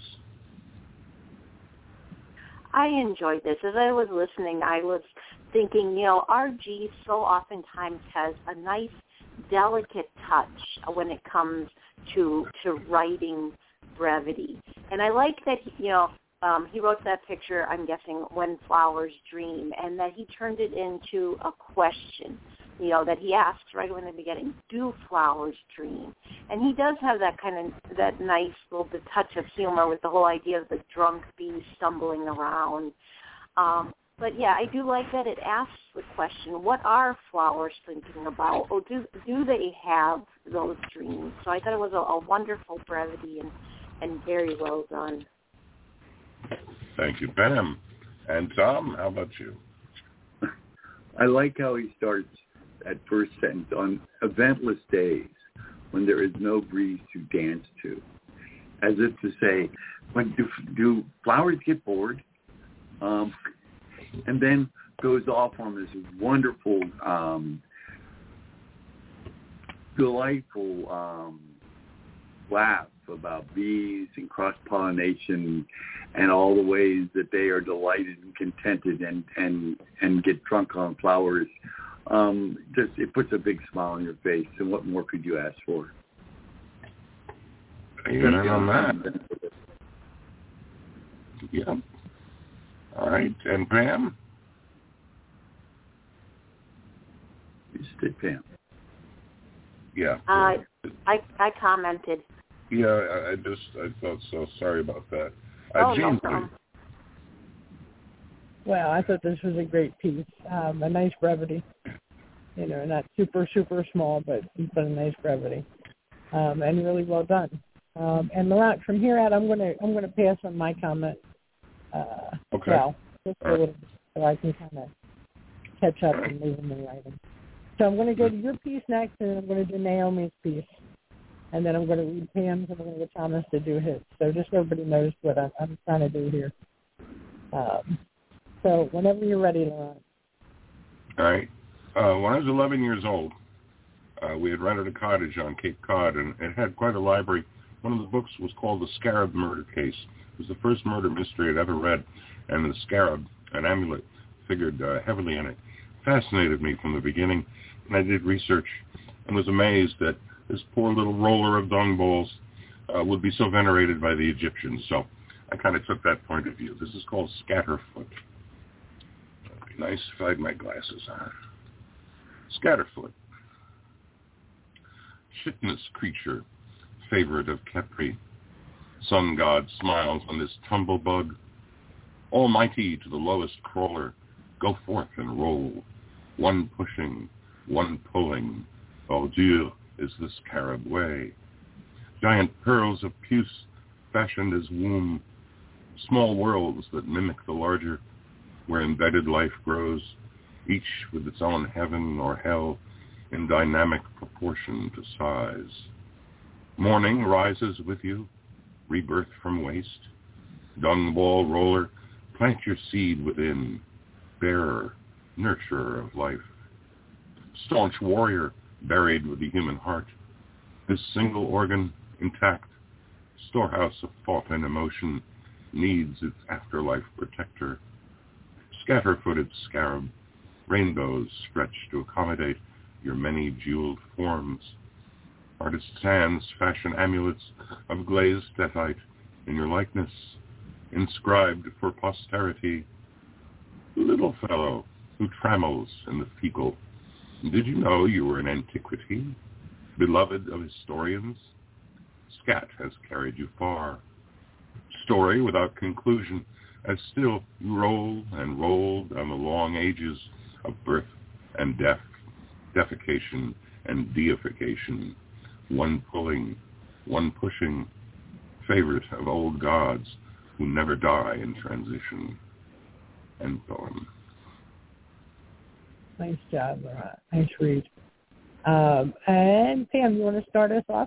[SPEAKER 3] I enjoyed this. As I was listening, I was thinking, R.G. so oftentimes has a nice, delicate touch when it comes to writing brevity. And I like that, he wrote that picture, I'm guessing, When Flowers Dream, and that he turned it into a question, that he asks right in the beginning, do flowers dream? And he does have that nice little bit touch of humor with the whole idea of the drunk bee stumbling around. But yeah, I do like that it asks the question, what are flowers thinking about? Or do they have those dreams? So I thought it was a wonderful brevity and very well done.
[SPEAKER 4] Thank you, Pam. And Tom, how about you?
[SPEAKER 5] I like how he starts that first sentence, on eventless days when there is no breeze to dance to, as if to say, when do flowers get bored? And then goes off on this wonderful, delightful laugh about bees and cross-pollination and all the ways that they are delighted and contented and get drunk on flowers. It puts a big smile on your face, and what more could you ask for?
[SPEAKER 4] Amen on that. Yeah. All right, and Pam?
[SPEAKER 5] You did, Pam.
[SPEAKER 4] Yeah.
[SPEAKER 3] I commented.
[SPEAKER 4] Yeah, I felt so sorry about that. Jane,
[SPEAKER 3] problem.
[SPEAKER 2] Well, I thought this was a great piece. A nice brevity. You know, not super, super small, but a nice brevity. And really well done. And Laurent, from here out, I'm gonna pass on my comment.
[SPEAKER 4] Okay.
[SPEAKER 2] Well, just a little bit, so I can kind of catch up and leave them in writing. So I'm going to go to your piece next, and I'm going to do Naomi's piece, and then I'm going to read Pam's, and I'm going to get Thomas to do his. So just so everybody knows what I'm trying to do here. So whenever you're ready, Laurent.
[SPEAKER 4] All right. When I was 11 years old, we had rented a cottage on Cape Cod, and it had quite a library. One of the books was called The Scarab Murder Case. It was the first murder mystery I'd ever read, and the scarab, an amulet, figured heavily in it. Fascinated me from the beginning, and I did research and was amazed that this poor little roller of dung balls would be so venerated by the Egyptians. So I kind of took that point of view. This is called Scatterfoot. It'd be nice if I had my glasses on. Scatterfoot. Chitinous creature, favorite of Khepri. Sun god smiles on this tumblebug. Almighty to the lowest crawler, go forth and roll. One pushing, one pulling. Ordure is the scarab way. Giant pearls of puce fashioned as womb. Small worlds that mimic the larger, where embedded life grows, each with its own heaven or hell in dynamic proportion to size. Morning rises with you, rebirth from waste. Dung ball roller, plant your seed within, bearer, nurturer of life. Staunch warrior buried with the human heart, this single organ intact, storehouse of thought and emotion, needs its afterlife protector. Scatter-footed scarab, rainbows stretch to accommodate your many jeweled forms. Artist's hands fashion amulets of glazed stephite in your likeness, inscribed for posterity. Little fellow who trammels in the fecal, did you know you were an antiquity, beloved of historians? Scat has carried you far. Story without conclusion, as still you roll and roll down the long ages of birth and death, defecation and deification, one pulling, one pushing, favorite of old gods who never die in transition. End poem.
[SPEAKER 2] Nice job, Laurent. Nice read. And Pam, you want to start us off?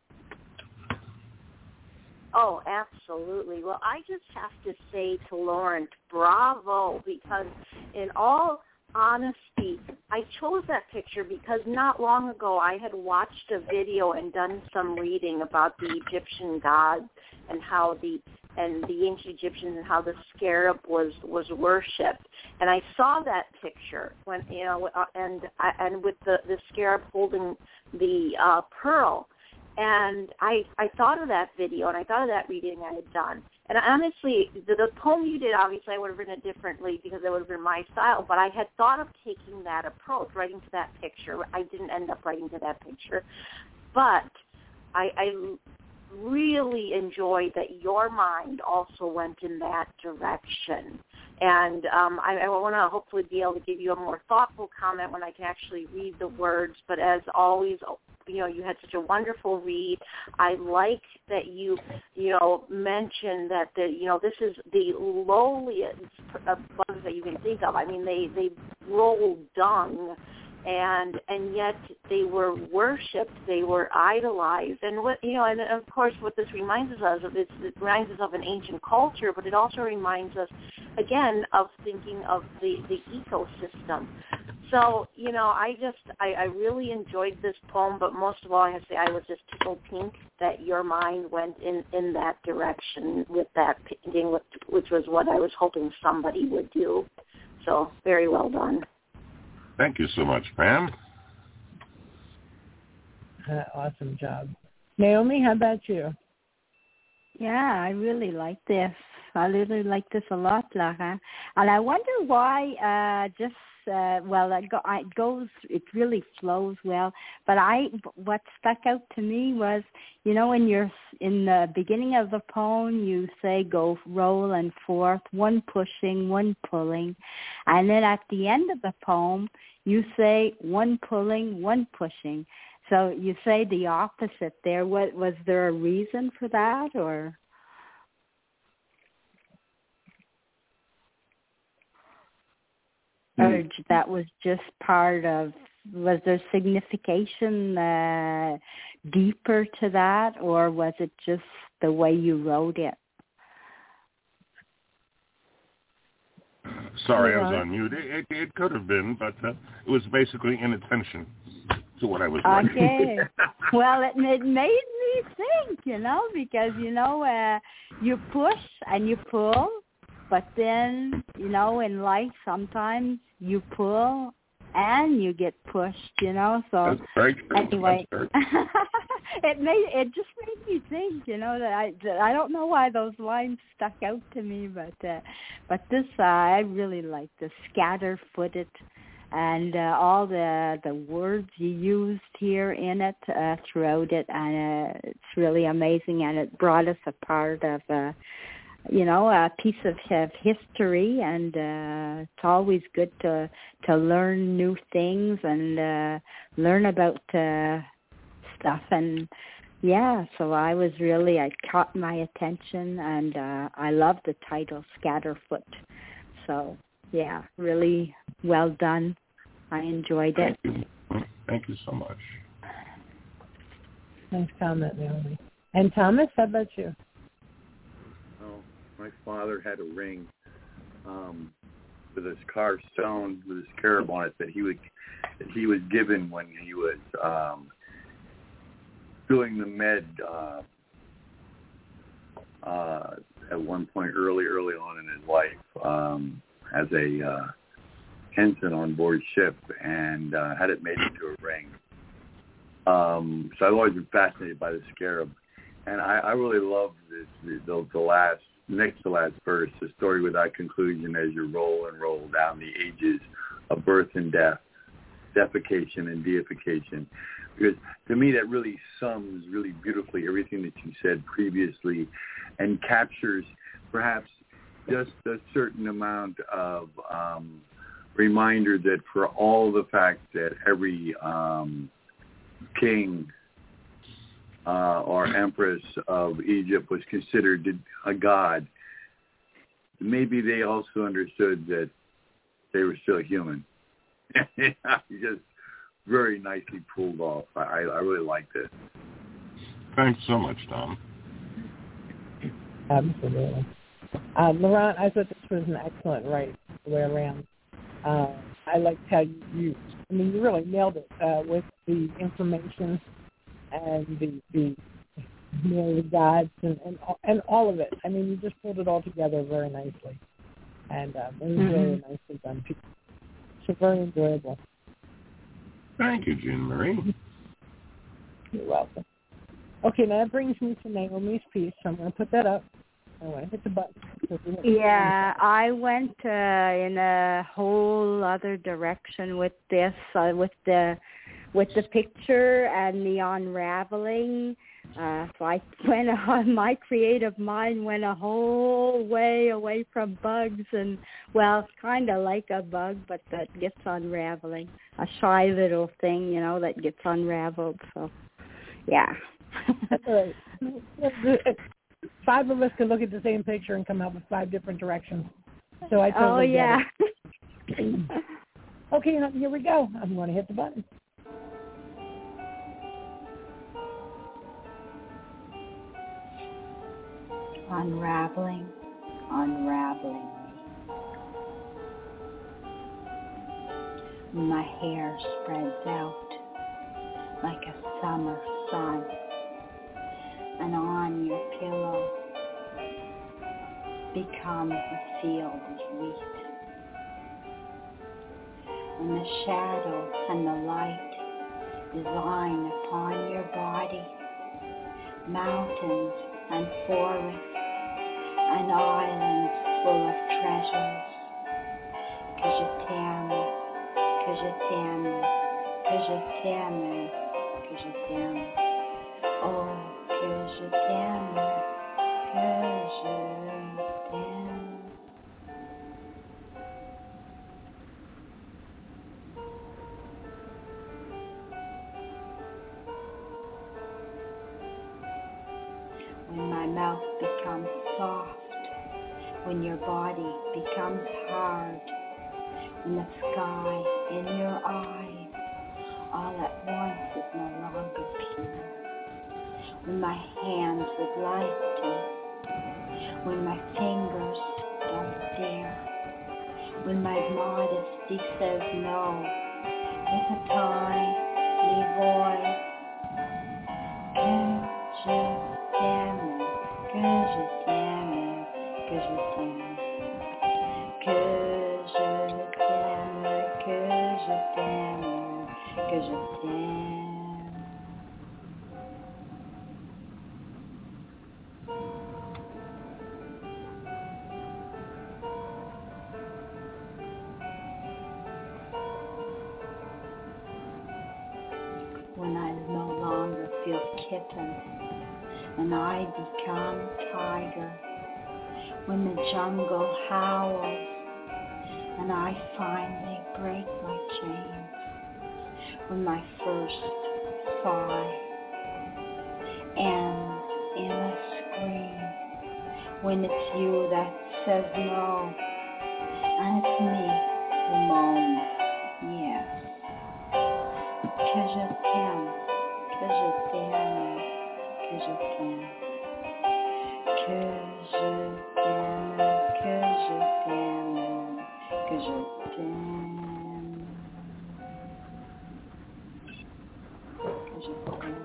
[SPEAKER 3] Oh, absolutely. Well, I just have to say to Laurent, bravo, because in all honesty, I chose that picture because not long ago I had watched a video and done some reading about the Egyptian gods and how the ancient Egyptians and how the scarab was worshipped. And I saw that picture when and with the scarab holding the pearl. And I thought of that video, and I thought of that reading I had done. And honestly, the poem you did, obviously, I would have written it differently because it would have been my style. But I had thought of taking that approach, writing to that picture. I didn't end up writing to that picture. But I really enjoyed that your mind also went in that direction. And I want to hopefully be able to give you a more thoughtful comment when I can actually read the words. But as always, you had such a wonderful read. I like that you mentioned that this is the lowliest of bugs that you can think of. I mean, they roll dung, and yet they were worshipped, they were idolized, and and of course, what this reminds us of is it reminds us of an ancient culture, but it also reminds us again of thinking of the ecosystem. So, I really enjoyed this poem, but most of all, I have to say I was just tickled pink that your mind went in that direction with that painting, which was what I was hoping somebody would do. So, very well done.
[SPEAKER 4] Thank you so much, Pam.
[SPEAKER 2] Awesome job. Naomi, how about you?
[SPEAKER 6] Yeah, I really like this. I really like this a lot, Lara. And I wonder why just it really flows well. But what stuck out to me was, in the beginning of the poem, you say go roll and forth, one pushing, one pulling. And then at the end of the poem, you say one pulling, one pushing. So you say the opposite there. Was there a reason for that, or? Or that was just part of, was there signification deeper to that, or was it just the way you wrote it?
[SPEAKER 4] Sorry, I was on mute. It could have been, but it was basically inattention to what I was writing.
[SPEAKER 6] Okay. Well, it made me think, because, you push and you pull, but then, in life, sometimes you pull and you get pushed, so
[SPEAKER 4] That's very true.
[SPEAKER 6] anyway,
[SPEAKER 4] That's very true.
[SPEAKER 6] it just made me think, that I don't know why those lines stuck out to me, but this, I really like the scatter-footed and all the words you used here in it throughout it, and it's really amazing, and it brought us a part of a piece of history, and it's always good to learn new things and learn about stuff. And so I caught my attention, and I love the title, Scatterfoot. So really well done. I enjoyed it.
[SPEAKER 4] Thank you so much.
[SPEAKER 2] Nice comment, Naomi. And Thomas, how about you?
[SPEAKER 5] My father had a ring with his carved stone with his scarab on it that he was given when he was doing the med at one point early on in his life as a ensign on board ship, and had it made into a ring. So I've always been fascinated by the scarab, and I really love the next to last verse, the story without conclusion as you roll and roll down the ages of birth and death, defecation and deification. Because to me that really sums really beautifully everything that you said previously, and captures perhaps just a certain amount of reminder that for all the fact that every king or empress of Egypt was considered a god, maybe they also understood that they were still human. Just very nicely pulled off. I really liked it.
[SPEAKER 4] Thanks so much, Tom.
[SPEAKER 2] Absolutely. Laurent, I thought this was an excellent right way around. I liked how you really nailed it with the information and the gods and all of it. I mean, you just pulled it all together very nicely, and it was really nicely done. So very enjoyable.
[SPEAKER 4] Thank you, Jean Marie.
[SPEAKER 2] You're welcome. Okay, now that brings me to Naomi's piece, so I'm going to put that up. I want to hit the button.
[SPEAKER 6] Yeah, I went in a whole other direction with this, with the picture and the unraveling. So I went on, my creative mind went a whole way away from bugs, and it's kind of like a bug, but that gets unraveling. A shy little thing, that gets unraveled. So, yeah.
[SPEAKER 2] That's all right. 5 of us could look at the same picture and come up with 5 different directions. So I totally get it. Okay, here we go. I'm going to hit the button.
[SPEAKER 6] Unraveling. My hair spreads out like a summer sun, and on your pillow becomes a field of wheat. And the shadow and the light design upon your body mountains and forests and islands full of treasures. 'Cause you tell me je t'aime, que je t'aime, que je t'aime. Oh, que je t'aime, que je t'aime. When my mouth becomes soft, when your body becomes hard, when the sky in your eyes all at once is no longer pure, when my hands would like to, when my fingers don't dare, when my modesty says no, with a tiny voice, que je t'aime, que je t'aime, que je t'aime, que je t'aime, que je t'aime, que je t'aime. When I no longer feel kitten and I become tiger, when the jungle howls and I finally break my chains, when my first sigh ends in a scream, when it's you that says no and it's me who moans yes. Que je t'aime, que je t'aime, que je t'aime, que je t'aime, que je t'aime, que je t'aime, que je t'aime.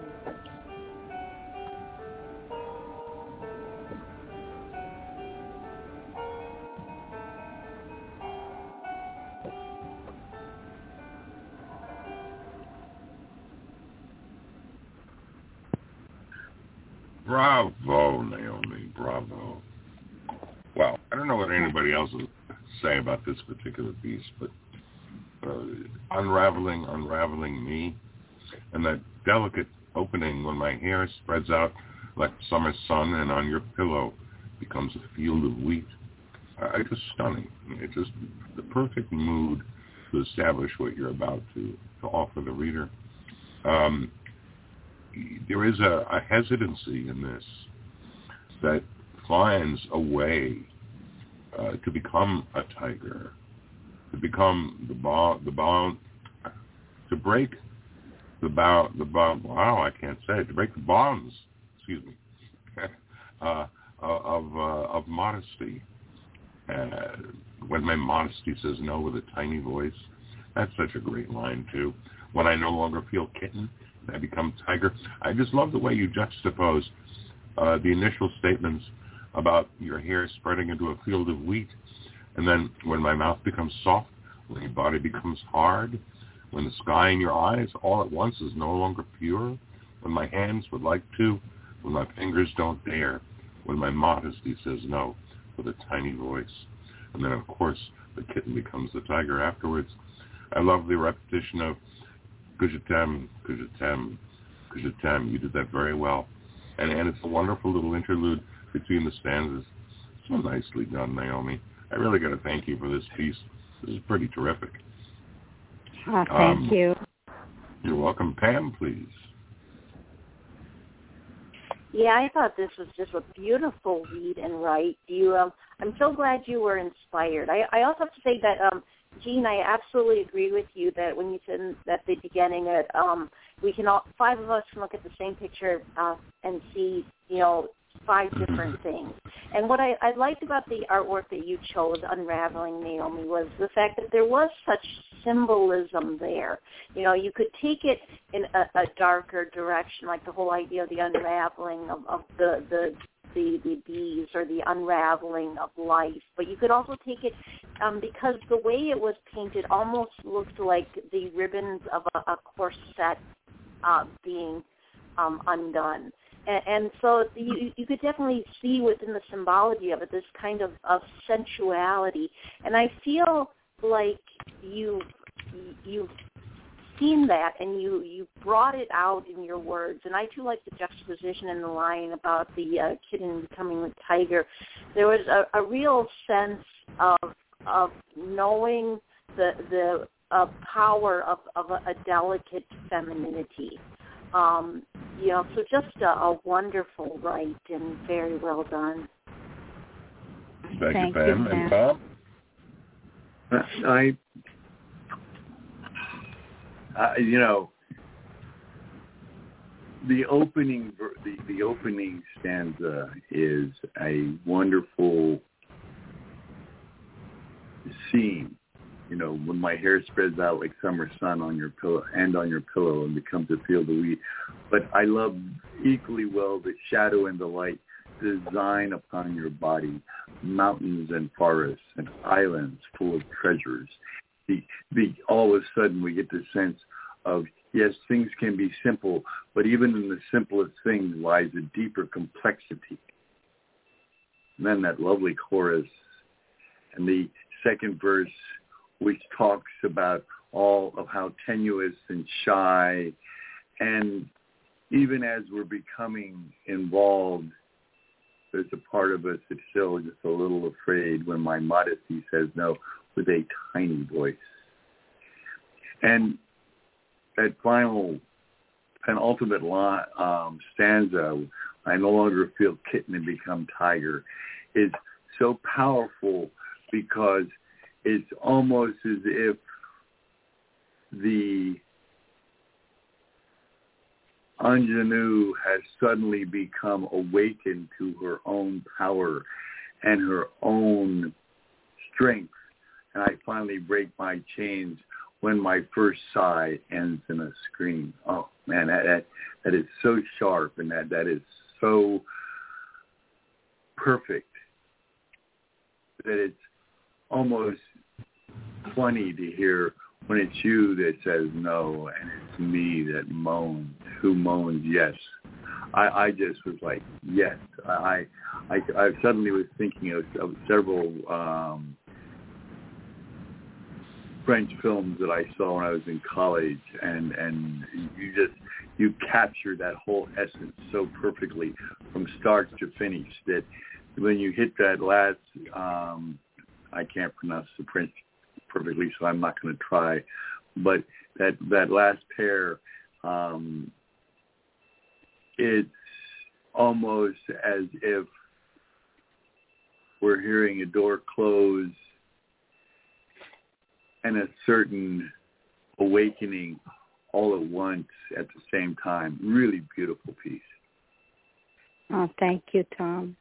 [SPEAKER 4] Bravo, Naomi, bravo. Well, I don't know what anybody else will say about this particular piece, but unraveling me, and that delicate opening when my hair spreads out like summer sun and on your pillow becomes a field of wheat. It's just stunning. It's just the perfect mood to establish what you're about to offer the reader. There is a hesitancy in this that finds a way to become a tiger, to become the bound, to break the bound. Wow, I can't say it. To break the bonds. Excuse me. Of modesty. When my modesty says no with a tiny voice, that's such a great line too. When I no longer feel kitten, I become tiger. I just love the way you juxtapose the initial statements about your hair spreading into a field of wheat, and then when my mouth becomes soft, when your body becomes hard, when the sky in your eyes all at once is no longer pure, when my hands would like to, when my fingers don't dare, when my modesty says no with a tiny voice. And then, of course, the kitten becomes the tiger afterwards. I love the repetition of que je t'aime, que je t'aime, que je t'aime. You did that very well. And it's a wonderful little interlude between the stanzas. So nicely done, Naomi. I really got to thank you for this piece. This is pretty terrific.
[SPEAKER 6] Thank you.
[SPEAKER 4] You're welcome. Pam, please.
[SPEAKER 3] Yeah, I thought this was just a beautiful read and write. I'm so glad you were inspired. I also have to say that, Jean, I absolutely agree with you that when you said at the beginning that we can all, five of us can look at the same picture and see, five different things. And what I liked about the artwork that you chose, Unraveling Naomi, was the fact that there was such symbolism there. You could take it in a darker direction, like the whole idea of the unraveling of the bees or the unraveling of life. But you could also take it because the way it was painted almost looked like the ribbons of a corset being undone. And so you could definitely see within the symbology of it this kind of sensuality. And I feel like you you've seen that and you brought it out in your words. And I too like the juxtaposition in the line about the kitten becoming the tiger. There was a real sense of knowing the power of a delicate femininity. So just a wonderful write and very well done.
[SPEAKER 4] Thank you, Pam. And Tom?
[SPEAKER 5] The opening stanza is a wonderful scene. When my hair spreads out like summer sun on your pillow and becomes a field of wheat. But I love equally well the shadow and the light design upon your body, mountains and forests and islands full of treasures. All of a sudden we get the sense of, yes, things can be simple, but even in the simplest things lies a deeper complexity. And then that lovely chorus and the second verse, which talks about all of how tenuous and shy, and even as we're becoming involved, there's a part of us that's still just a little afraid when my modesty says no with a tiny voice. And that penultimate stanza, I no longer feel kitten and become tiger, is so powerful because it's almost as if the ingenue has suddenly become awakened to her own power and her own strength. And I finally break my chains when my first sigh ends in a scream. Oh, man, that is so sharp, and that is so perfect that it's almost funny to hear when it's you that says no and it's me that moans, who moans yes. I just was like, yes. I suddenly was thinking of several French films that I saw when I was in college, and you capture that whole essence so perfectly from start to finish that when you hit that last, I can't pronounce the French perfectly, so I'm not going to try, but that last pair, it's almost as if we're hearing a door close and a certain awakening all at once at the same time. Really beautiful piece.
[SPEAKER 6] Oh, thank you, Tom.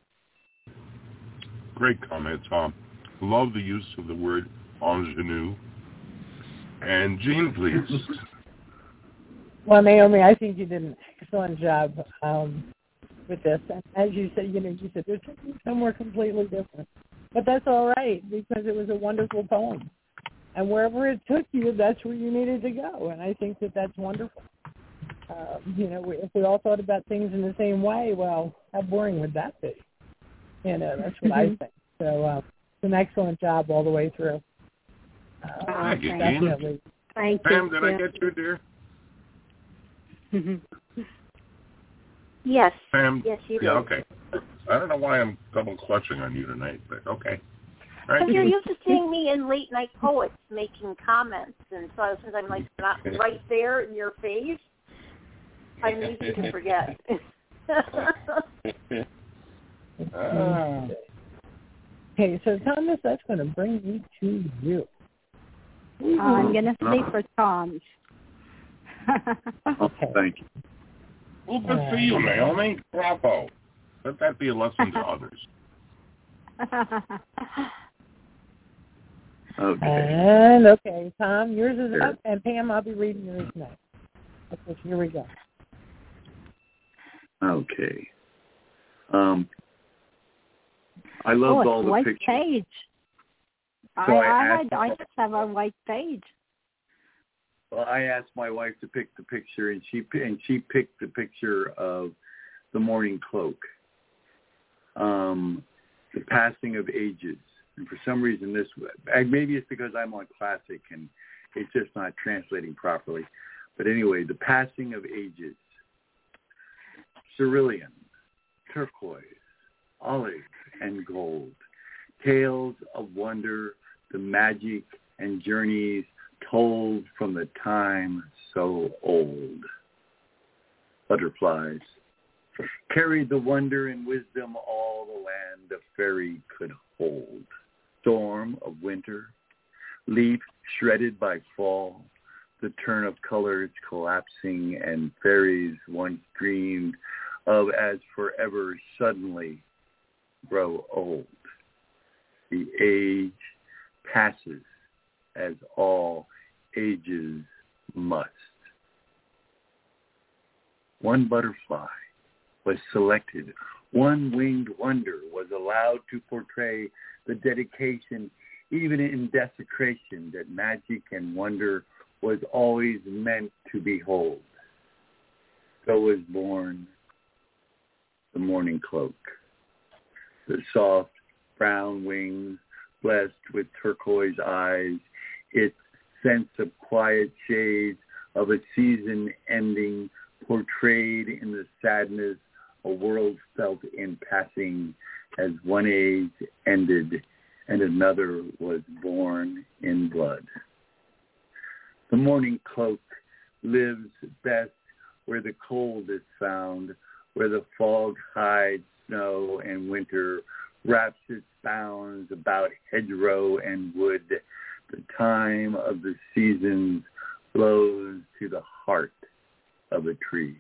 [SPEAKER 4] Great comment, Tom. Love the use of the word ingenue. And Jean, please.
[SPEAKER 2] Well, Naomi, I think you did an excellent job with this. And as you said, you said there's somewhere completely different. But that's all right, because it was a wonderful poem. And wherever it took you, that's where you needed to go. And I think that that's wonderful. If we all thought about things in the same way, well, how boring would that be? That's what I think. So it's an excellent job all the way through.
[SPEAKER 4] Thank you,
[SPEAKER 2] definitely.
[SPEAKER 6] Thank
[SPEAKER 4] Pam,
[SPEAKER 6] you.
[SPEAKER 4] did I get you, dear?
[SPEAKER 3] Yes.
[SPEAKER 4] Pam?
[SPEAKER 3] Yes, you did.
[SPEAKER 4] Yeah, okay. I don't know why I'm double clutching on you tonight, but okay. Right.
[SPEAKER 3] But you're used to seeing me in Late Night Poets making comments, and so since I'm like not right there in your face, I'm easy to forget.
[SPEAKER 2] Okay, so Thomas, that's going to bring me to you.
[SPEAKER 6] I'm going to stay for Tom's.
[SPEAKER 5] Okay. Thank you.
[SPEAKER 4] Well, good for you, Naomi. Bravo. Let that be a lesson to others.
[SPEAKER 5] Okay.
[SPEAKER 2] And, okay, Tom, yours is up, and Pam, I'll be reading yours next. Okay, here we go.
[SPEAKER 5] Okay. I loved all the
[SPEAKER 6] white
[SPEAKER 5] pictures.
[SPEAKER 6] Page.
[SPEAKER 5] So
[SPEAKER 6] I just have a white page.
[SPEAKER 5] Well, I asked my wife to pick the picture, and she picked the picture of the Morning Cloak, the passing of ages. And for some reason, maybe it's because I'm on Classic, and It's just not translating properly. But anyway, the passing of ages. Cerulean, turquoise, olive, and gold. Tales of wonder, the magic and journeys told from the time so old. Butterflies carried the wonder and wisdom all the land a fairy could hold. Storm of winter, leaf shredded by fall, the turn of colors collapsing, and fairies once dreamed of as forever suddenly grow old. The age passes as all ages must. One butterfly was selected. One winged wonder was allowed to portray the dedication, even in desecration, that magic and wonder was always meant to behold. So was born the morning cloak. The soft brown wings, blessed with turquoise eyes, its sense of quiet shades of a season ending, portrayed in the sadness a world felt in passing as one age ended and another was born in blood. The morning cloak lives best where the cold is found, where the fog hides snow and winter wraps its bounds about hedgerow and wood. The time of the seasons flows to the heart of a tree.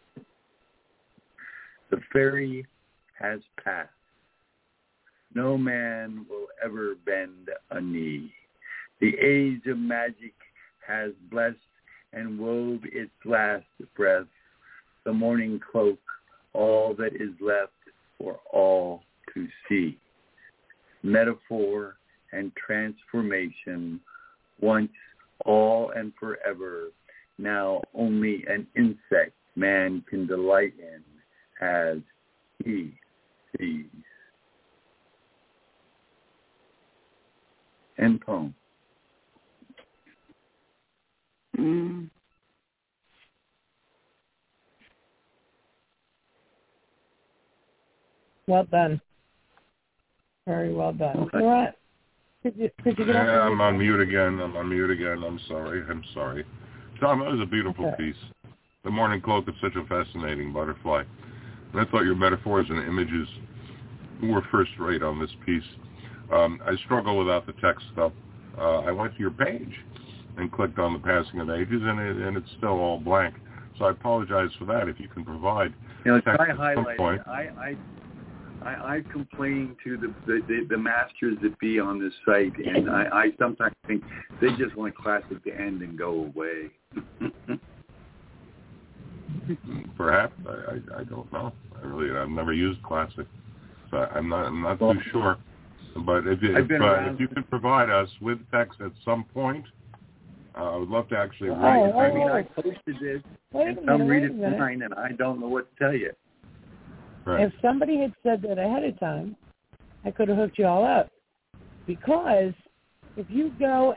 [SPEAKER 5] The fairy has passed. No man will ever bend a knee. The age of magic has blessed and wove its last breath. The morning cloak, all that is left for all to see. Metaphor and transformation, once all and forever, now only an insect man can delight in as he sees. End poem.
[SPEAKER 6] Mm.
[SPEAKER 2] Well done. Very well done. Laurent, could you get off?
[SPEAKER 4] I'm on mute again. I'm sorry. Tom, that was a beautiful piece. The morning cloak is such a fascinating butterfly. And I thought your metaphors and images were first rate on this piece. I struggle without the text stuff. I went to your page and clicked on the passing of ages, and it's still all blank. So I apologize for that. If you can provide text
[SPEAKER 5] try
[SPEAKER 4] at some point.
[SPEAKER 5] I complain to the masters that be on this site, and I sometimes think they just want classic to end and go away.
[SPEAKER 4] Perhaps I don't know. I've never used classic, so I'm not too sure. But if you can provide us with text at some point, I would love to actually read it.
[SPEAKER 5] I posted this, and some read it fine, and I don't know what to tell you.
[SPEAKER 4] Right.
[SPEAKER 2] If somebody had said that ahead of time, I could have hooked you all up. Because if you go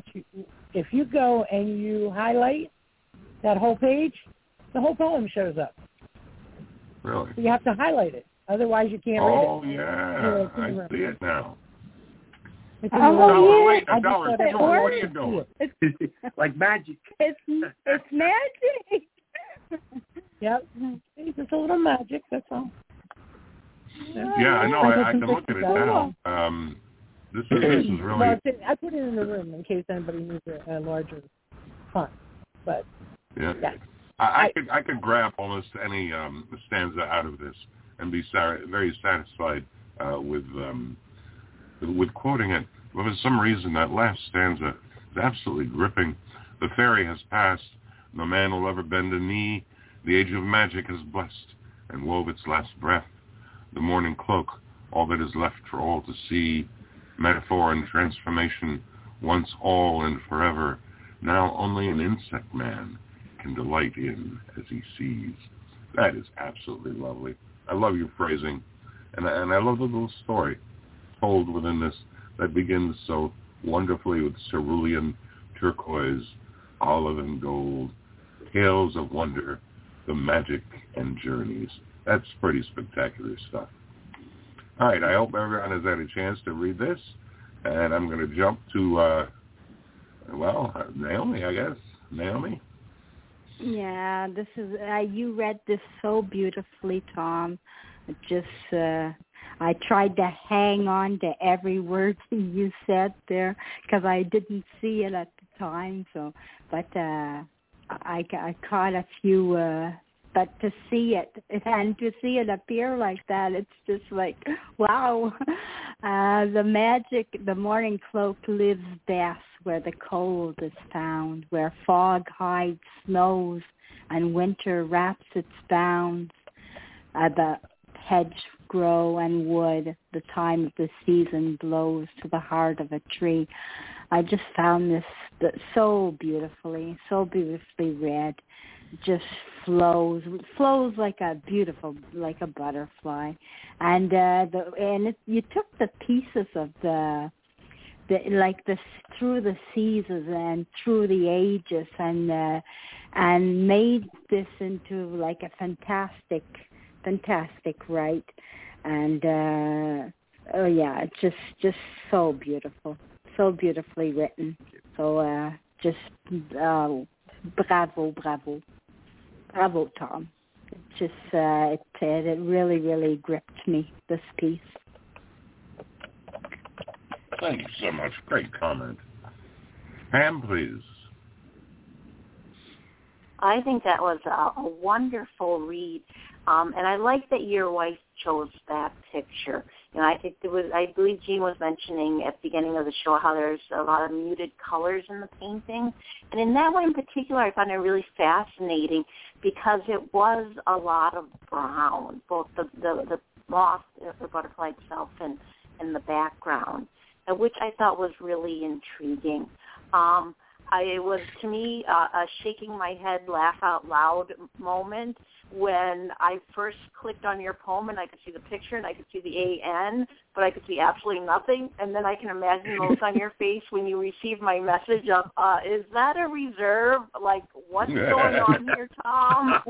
[SPEAKER 2] and you highlight that whole page, the whole poem shows up.
[SPEAKER 4] Really?
[SPEAKER 2] So you have to highlight it. Otherwise, you can't read it.
[SPEAKER 4] Oh, yeah. I see it now.
[SPEAKER 2] Wait,
[SPEAKER 4] Dollar, what are you doing?
[SPEAKER 5] It's like magic.
[SPEAKER 6] It's magic.
[SPEAKER 2] Yep. It's just a little magic, that's all.
[SPEAKER 4] Yeah, I know. I can look at it now. This is really...
[SPEAKER 2] Well, I put it in the room in case anybody needs a larger font. But,
[SPEAKER 4] yeah. I could grab almost any stanza out of this and be very satisfied with quoting it. But for some reason, that last stanza is absolutely gripping. The fairy has passed. No man will ever bend a knee. The age of magic has blessed and wove its last breath. The morning cloak, all that is left for all to see. Metaphor and transformation, once all and forever. Now only an insect man can delight in as he sees. That is absolutely lovely. I love your phrasing, and I love the little story told within this that begins so wonderfully with cerulean, turquoise, olive and gold, tales of wonder, the magic and journeys. That's pretty spectacular stuff. All right, I hope everyone has had a chance to read this, and I'm going to jump to, Naomi, I guess. Naomi?
[SPEAKER 6] Yeah, this is, you read this so beautifully, Tom. I tried to hang on to every word you said there because I didn't see it at the time. But I caught a few. But to see it and to see it appear like that, it's just like, wow. The morning cloak lives best where the cold is found, where fog hides snows and winter wraps its bounds. The hedgerow and wood, the time of the season blows to the heart of a tree. I just found this so beautifully read. Just flows like a butterfly, and you took the pieces of the through the seasons and through the ages, and made this into like a fantastic write, and it's just so beautiful, so beautifully written. So bravo, Tom. It really gripped me, this piece.
[SPEAKER 4] Thank you so much. Great comment. Pam, please.
[SPEAKER 3] I think that was a wonderful read, and I like that your wife chose that picture. I believe Jean was mentioning at the beginning of the show how there's a lot of muted colors in the painting, and in that one in particular, I found it really fascinating because it was a lot of brown, both the moth, the butterfly itself, and the background, which I thought was really intriguing. It was, to me, a shaking my head, laugh out loud moment when I first clicked on your poem and I could see the picture and I could see the AN, but I could see absolutely nothing. And then I can imagine the look on your face when you received my message of, is that a reserve? Like, what's going on here, Tom?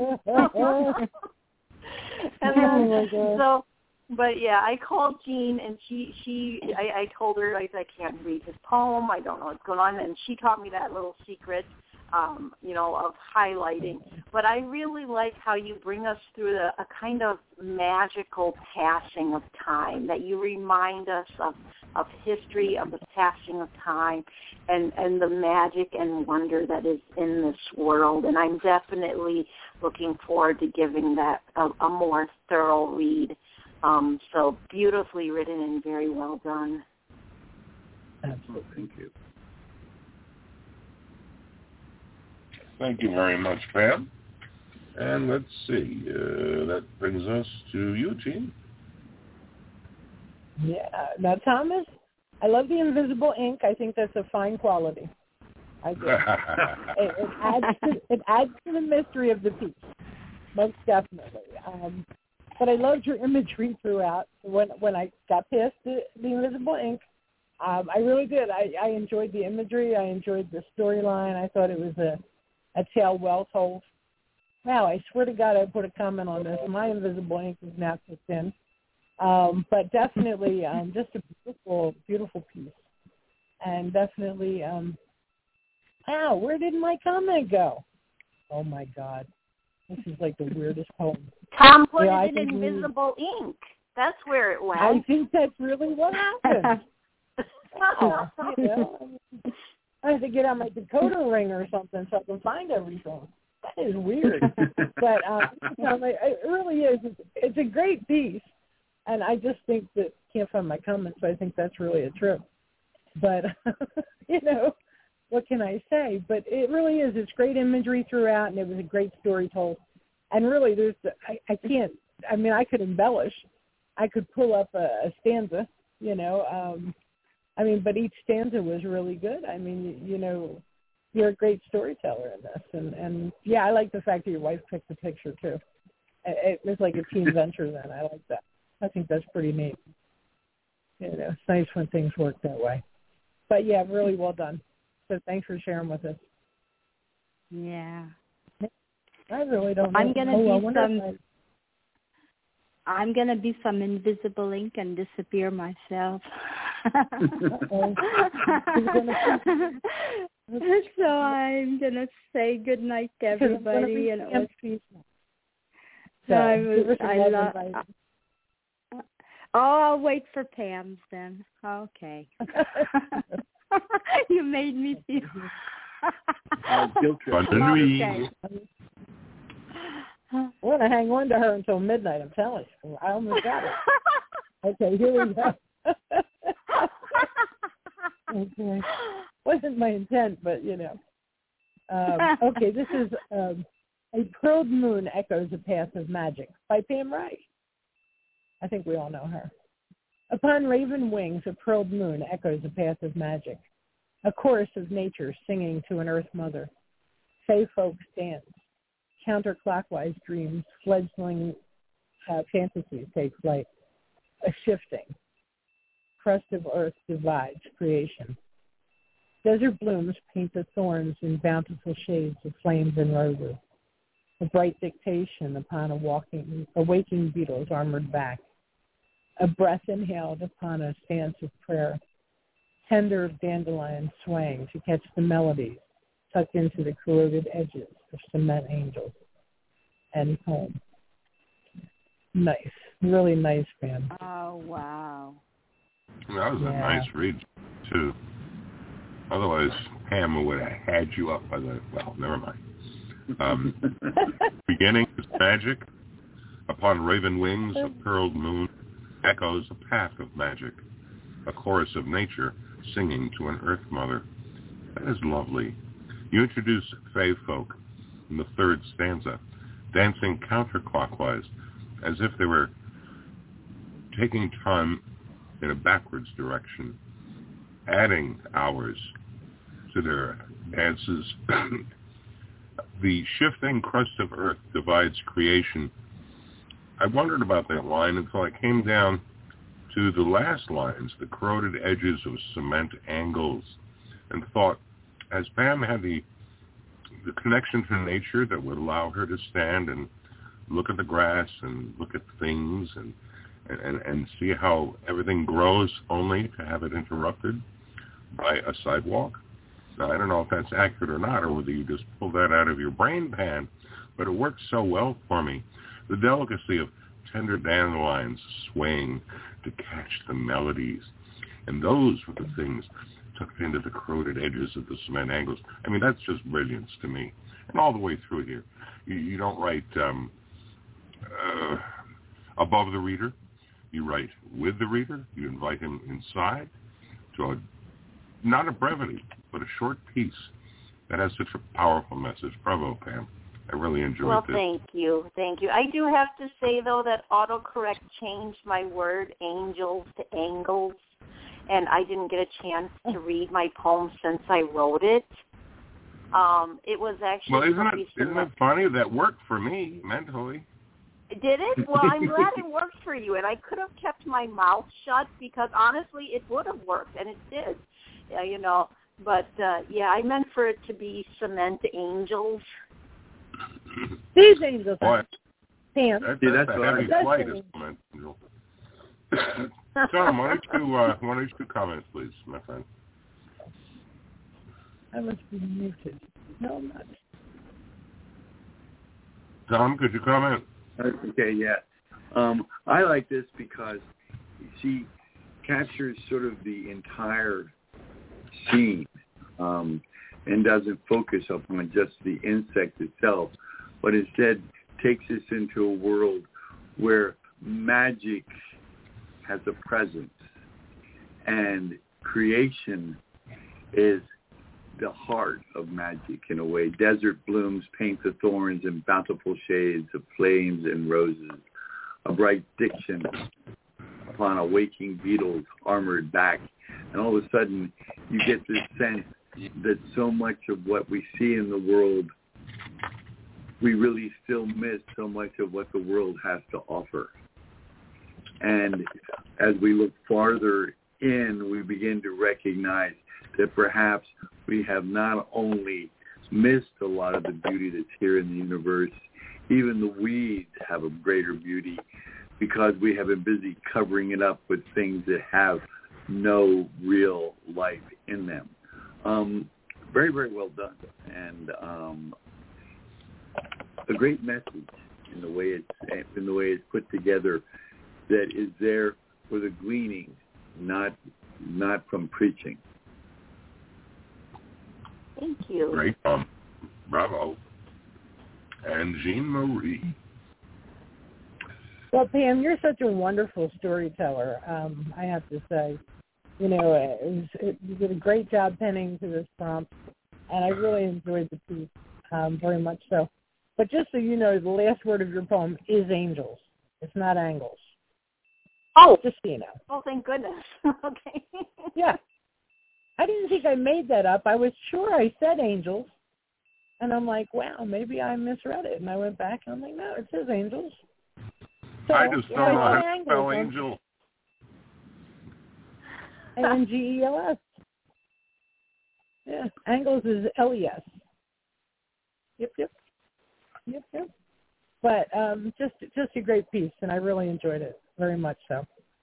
[SPEAKER 3] And then, but yeah, I called Jean, and I told her, I can't read his poem. I don't know what's going on, and she taught me that little secret, of highlighting. But I really like how you bring us through a kind of magical passing of time, that you remind us of history, of the passing of time, and the magic and wonder that is in this world. And I'm definitely looking forward to giving that a more thorough read. So beautifully written and very well done.
[SPEAKER 5] Absolutely. Thank you.
[SPEAKER 4] Thank you very much, Pam. And let's see. That brings us to you, Jean.
[SPEAKER 2] Yeah. Now, Thomas, I love the invisible ink. I think that's a fine quality. I do. It adds to the mystery of the piece, most definitely. But I loved your imagery throughout. When I got past the invisible ink, I really did. I enjoyed the imagery. I enjoyed the storyline. I thought it was a tale well told. Wow, I swear to God I put a comment on this. My invisible ink is now kicked in. But definitely just a beautiful, beautiful piece. And definitely, wow, where did my comment go? Oh, my God. This is like the weirdest poem.
[SPEAKER 3] Tom put it in invisible ink. That's where it went.
[SPEAKER 2] I think that's really what happened. Wow. I have to get out my decoder ring or something so I can find everything. That is weird. But it really is. It's a great piece. And I just think that can't find my comments, so I think that's really a trip. But, what can I say? But it really is. It's great imagery throughout, and it was a great story told. And really, I could embellish. I could pull up a stanza, but each stanza was really good. I mean, you're a great storyteller in this. And yeah, I like the fact that your wife picked the picture, too. It was like a team venture then. I like that. I think that's pretty neat. It's nice when things work that way. But, yeah, really well done. So thanks for sharing with us.
[SPEAKER 6] Yeah.
[SPEAKER 2] I really don't know.
[SPEAKER 6] I'm gonna be some invisible ink and disappear myself. So I'm gonna say good night to everybody, and I'll wait for Pam's then. Okay. You made me feel.
[SPEAKER 5] Guilt trip.
[SPEAKER 6] Okay.
[SPEAKER 2] I'm going to hang on to her until midnight, I'm telling you. I almost got it. Okay, here we go. Okay. Wasn't my intent, but, okay, this is A Pearled Moon Echoes a Path of Magic by Pam Wright. I think we all know her. Upon raven wings, a pearled moon echoes a path of magic, a chorus of nature singing to an earth mother. Fae folk dance. Counterclockwise dreams, fledgling fantasies take flight. A shifting. Crust of earth divides creation. Desert blooms paint the thorns in bountiful shades of flames and roses. A bright dictation upon a waking beetle's armored back. A breath inhaled upon a stance of prayer. Tender dandelions swaying to catch the melodies tucked into the corroded edges of cement angels. And home. Nice. Really nice, Pam.
[SPEAKER 6] Oh, wow.
[SPEAKER 4] That was a nice read, too. Otherwise, Pam would have had you up by the... Well, never mind. Beginning is magic. Upon raven wings, a pearled moon echoes a path of magic. A chorus of nature singing to an earth mother. That is lovely. You introduce Fae folk in the third stanza, dancing counterclockwise, as if they were taking time in a backwards direction, adding hours to their dances. The shifting crust of earth divides creation. I wondered about that line until I came down to the last lines, the corroded edges of cement angles, and thought, as Pam had the connection to nature that would allow her to stand and look at the grass and look at things and see how everything grows only to have it interrupted by a sidewalk. Now, I don't know if that's accurate or not, or whether you just pull that out of your brain pan, but it works so well for me. The delicacy of tender dandelions swaying to catch the melodies. And those were the things tucked into the corroded edges of the cement angles. I mean, that's just brilliance to me. And all the way through here. You don't write above the reader. You write with the reader. You invite him inside to not a brevity, but a short piece that has such a powerful message. Bravo, Pam. I really enjoyed this.
[SPEAKER 3] Well, thank you. Thank you. I do have to say, though, that autocorrect changed my word angels to angles, and I didn't get a chance to read my poem since I wrote it. It was actually...
[SPEAKER 4] Well, isn't it funny? That worked for me mentally.
[SPEAKER 3] Did it? Well, I'm glad it worked for you, and I could have kept my mouth shut because, honestly, it would have worked, and it did, But, I meant for it to be cement angels.
[SPEAKER 2] These angels are Pam.
[SPEAKER 4] That's a heavy flight of cement angel. Tom, why don't you comment, please, my friend?
[SPEAKER 2] I must be muted. No, I'm not.
[SPEAKER 4] Tom, could you comment?
[SPEAKER 5] Okay, yeah. I like this because she captures sort of the entire scene and doesn't focus upon just the insect itself, but instead takes us into a world where magic has a presence and creation is the heart of magic in a way. Desert blooms paint the thorns in bountiful shades of flames and roses. A bright diction upon a waking beetle's armored back. And all of a sudden, you get this sense that so much of what we see in the world, we really still miss so much of what the world has to offer. And as we look farther in, we begin to recognize that perhaps we have not only missed a lot of the beauty that's here in the universe, even the weeds have a greater beauty because we have been busy covering it up with things that have no real life in them. Very, very well done, and a great message in the way it's put together. That is there for the gleaning, not from preaching.
[SPEAKER 3] Thank you.
[SPEAKER 4] Great. Bravo. And Jean-Marie.
[SPEAKER 2] Well, Pam, you're such a wonderful storyteller, I have to say. You know, you did a great job penning to this prompt, and I really enjoyed the piece, very much so. But just so you know, the last word of your poem is angels. It's not angles.
[SPEAKER 3] Oh.
[SPEAKER 2] Just so you know.
[SPEAKER 3] Oh, thank goodness. Okay.
[SPEAKER 2] Yeah. I didn't think I made that up. I was sure I said angels. And I'm like, wow, maybe I misread it. And I went back and I'm like, no, it says angels. So,
[SPEAKER 4] I just don't know how to spell angel.
[SPEAKER 2] Angels. Yeah, angles is LES. Yep. But just a great piece, and I really enjoyed it very much so.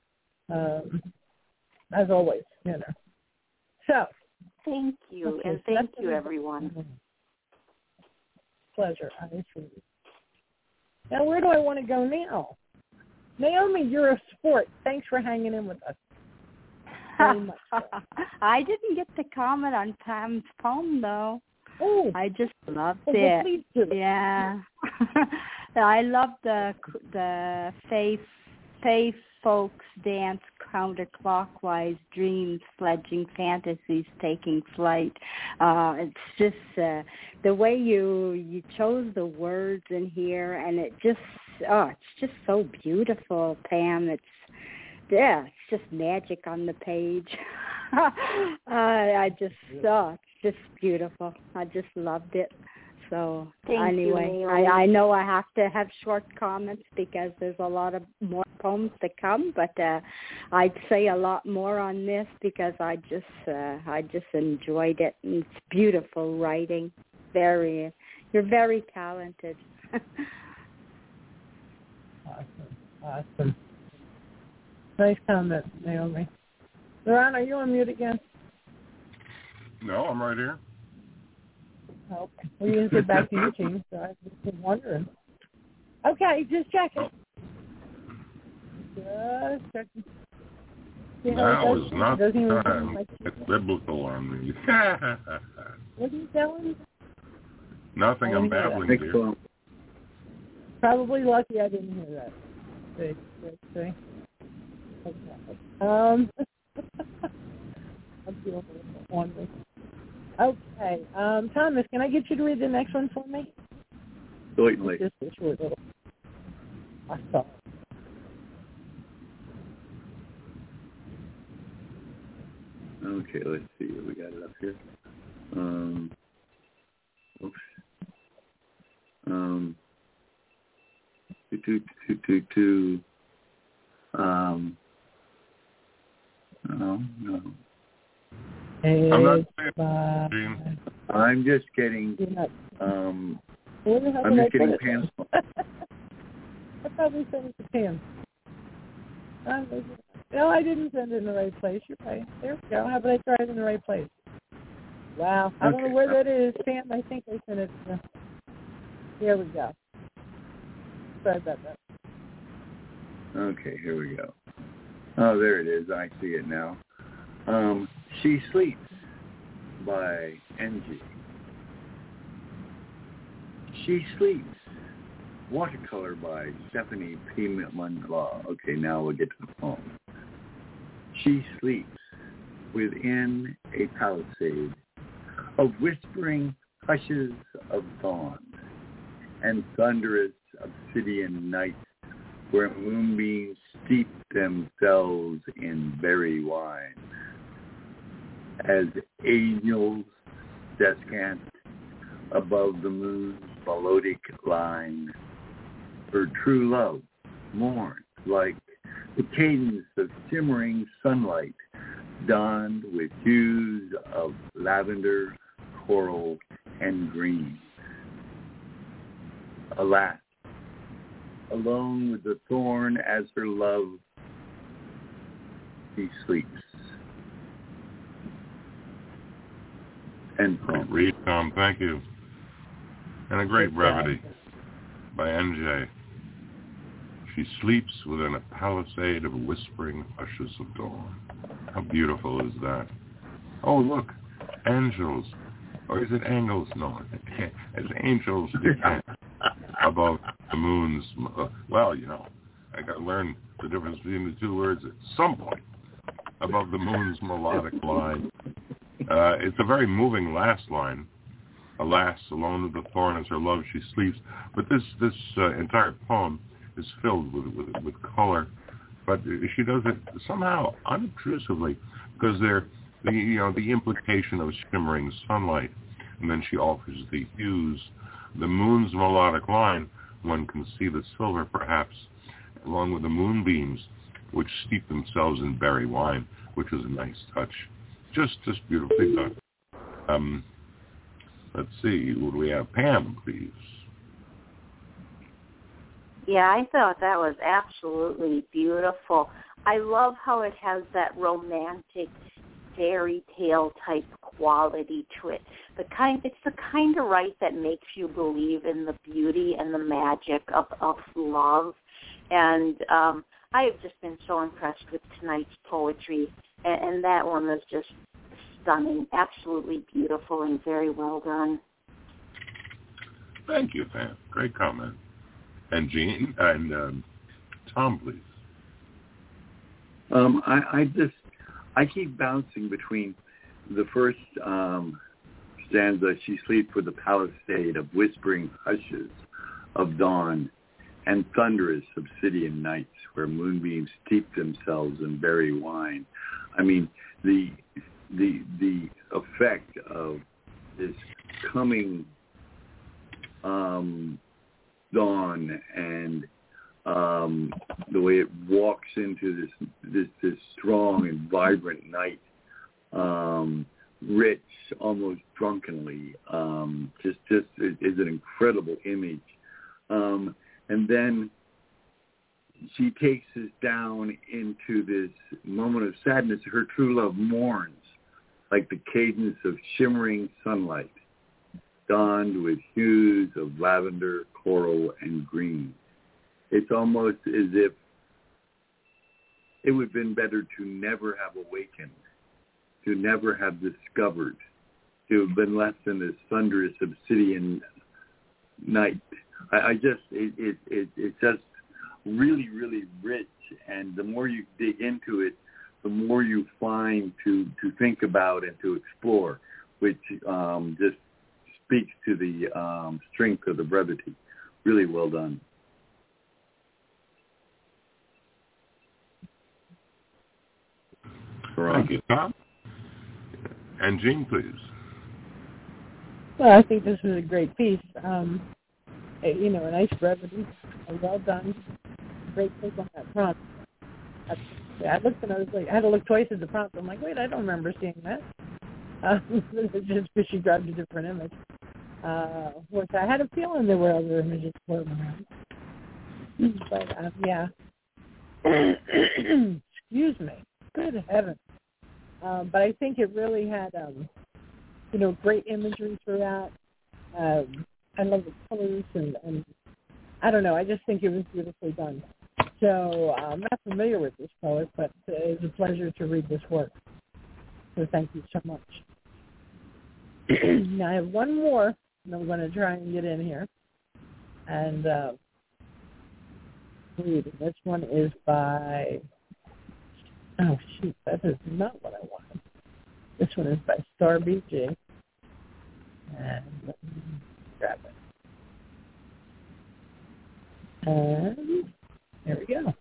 [SPEAKER 2] As always, you know. So.
[SPEAKER 3] Thank you, and thank you, everyone.
[SPEAKER 2] Pleasure. I appreciate it. Now, where do I want to go now? Naomi, you're a sport. Thanks for hanging in with us. Very much so.
[SPEAKER 6] I didn't get to comment on Pam's poem, though.
[SPEAKER 2] Oh,
[SPEAKER 6] I just loved
[SPEAKER 2] well,
[SPEAKER 6] it.
[SPEAKER 2] Please do.
[SPEAKER 6] Yeah. I love the Fae folks dance counterclockwise, dreams, sledging fantasies taking flight. It's just the way you chose the words in here, and it's just so beautiful, Pam. It's just magic on the page. It's just beautiful. I just loved it. So anyway, I know I have to have short comments because there's a lot of more poems to come, but I'd say a lot more on this because I just enjoyed it. And it's beautiful writing. You're very talented.
[SPEAKER 2] Awesome. Nice comment, Naomi. Ron, are you on mute again?
[SPEAKER 4] No, I'm right here.
[SPEAKER 2] Okay. Well, you didn't get back to you, team, so I was just wondering. Okay, just checking. Just checking.
[SPEAKER 4] Now is not the time. It's biblical on me.
[SPEAKER 2] What are you telling?
[SPEAKER 4] Nothing, I'm babbling, dear.
[SPEAKER 2] Probably lucky I didn't hear that. See? Okay. I'm feeling a little wondering. Okay. Thomas, can I get you to read the next one for me?
[SPEAKER 5] Certainly.
[SPEAKER 2] Just a short little. I saw it.
[SPEAKER 5] Okay, let's see. We got it up here. Oops. No.
[SPEAKER 4] I'm not saying, Gene.
[SPEAKER 5] I'm just getting, I'm just getting Pam's.
[SPEAKER 2] I probably sent it to Pam. No, I didn't send it in the right place. You're right. There we go. How about I try it in the right place? Wow. I don't know where that is. Pam, I think I sent it. Here we go. Sorry about that.
[SPEAKER 5] Okay, here we go. Oh, there it is. I see it now. She Sleeps by Angie. She Sleeps. Watercolor by Stephanie P. Mundlaw. Okay, now we'll get to the poem. She sleeps within a palisade of whispering hushes of dawn and thunderous obsidian nights where moonbeams steep themselves in berry wine. As angels descant above the moon's melodic line, her true love mourns like the cadence of shimmering sunlight donned with hues of lavender, coral, and green. Alas, alone with the thorn as her love, she sleeps. End poem.
[SPEAKER 4] Read, Tom. Thank you. And a great brevity by NJ. She sleeps within a palisade of whispering hushes of dawn. How beautiful is that? Oh, look, angels. Or is it angles? No, as angels descend above the moon's... Well, you know, I got to learn the difference between the two words at some point. Above the moon's melodic line. It's a very moving last line. Alas, alone with the thorn as her love, she sleeps. But this entire poem is filled with color, but she does it somehow unobtrusively, because the implication of shimmering sunlight, and then she offers the hues, the moon's melodic line. One can see the silver, perhaps, along with the moonbeams, which steep themselves in berry wine, which is a nice touch. Just beautifully done. Let's see, who do we have? Pam, please.
[SPEAKER 3] Yeah, I thought that was absolutely beautiful. I love how it has that romantic fairy tale type quality to it. It's the kind of write that makes you believe in the beauty and the magic of love. And I have just been so impressed with tonight's poetry, and that one was just stunning, absolutely beautiful, and very well done.
[SPEAKER 4] Thank you, Pam. Great comment. And Jean and Tom, please.
[SPEAKER 5] I keep bouncing between the first stanza, she sleeps with a palisade of whispering hushes of dawn, and thunderous obsidian nights where moonbeams steep themselves in berry wine. I mean, the effect of this coming dawn and the way it walks into this strong and vibrant night, rich, almost drunkenly, just is an incredible image. And then she takes us down into this moment of sadness. Her true love mourns like the cadence of shimmering sunlight, donned with hues of lavender, coral, and green. It's almost as if it would have been better to never have awakened, to never have discovered, to have been left in this thunderous obsidian night. It's just really, really rich, and the more you dig into it, the more you find to think about and to explore, which just speaks to the strength of the brevity. Really well done.
[SPEAKER 4] Thank you, Tom. And Jean, please.
[SPEAKER 2] Well, I think this was a great piece. A nice brevity, well done. Great take on that prompt. I looked and I was like, I had to look twice at the prompt. I'm like, wait, I don't remember seeing that. It's just because she grabbed a different image. Which I had a feeling there were other images floating around. But, yeah. Excuse me. Good heavens. But I think it really had, great imagery throughout. I love the colors and I don't know. I just think it was beautifully done. So I'm not familiar with this poet, but it was a pleasure to read this work. So thank you so much. Now I have one more, and I'm going to try and get in here. And read. This one is by... Oh, shoot, that is not what I wanted. This one is by Star BG. And let me grab it. And there we go.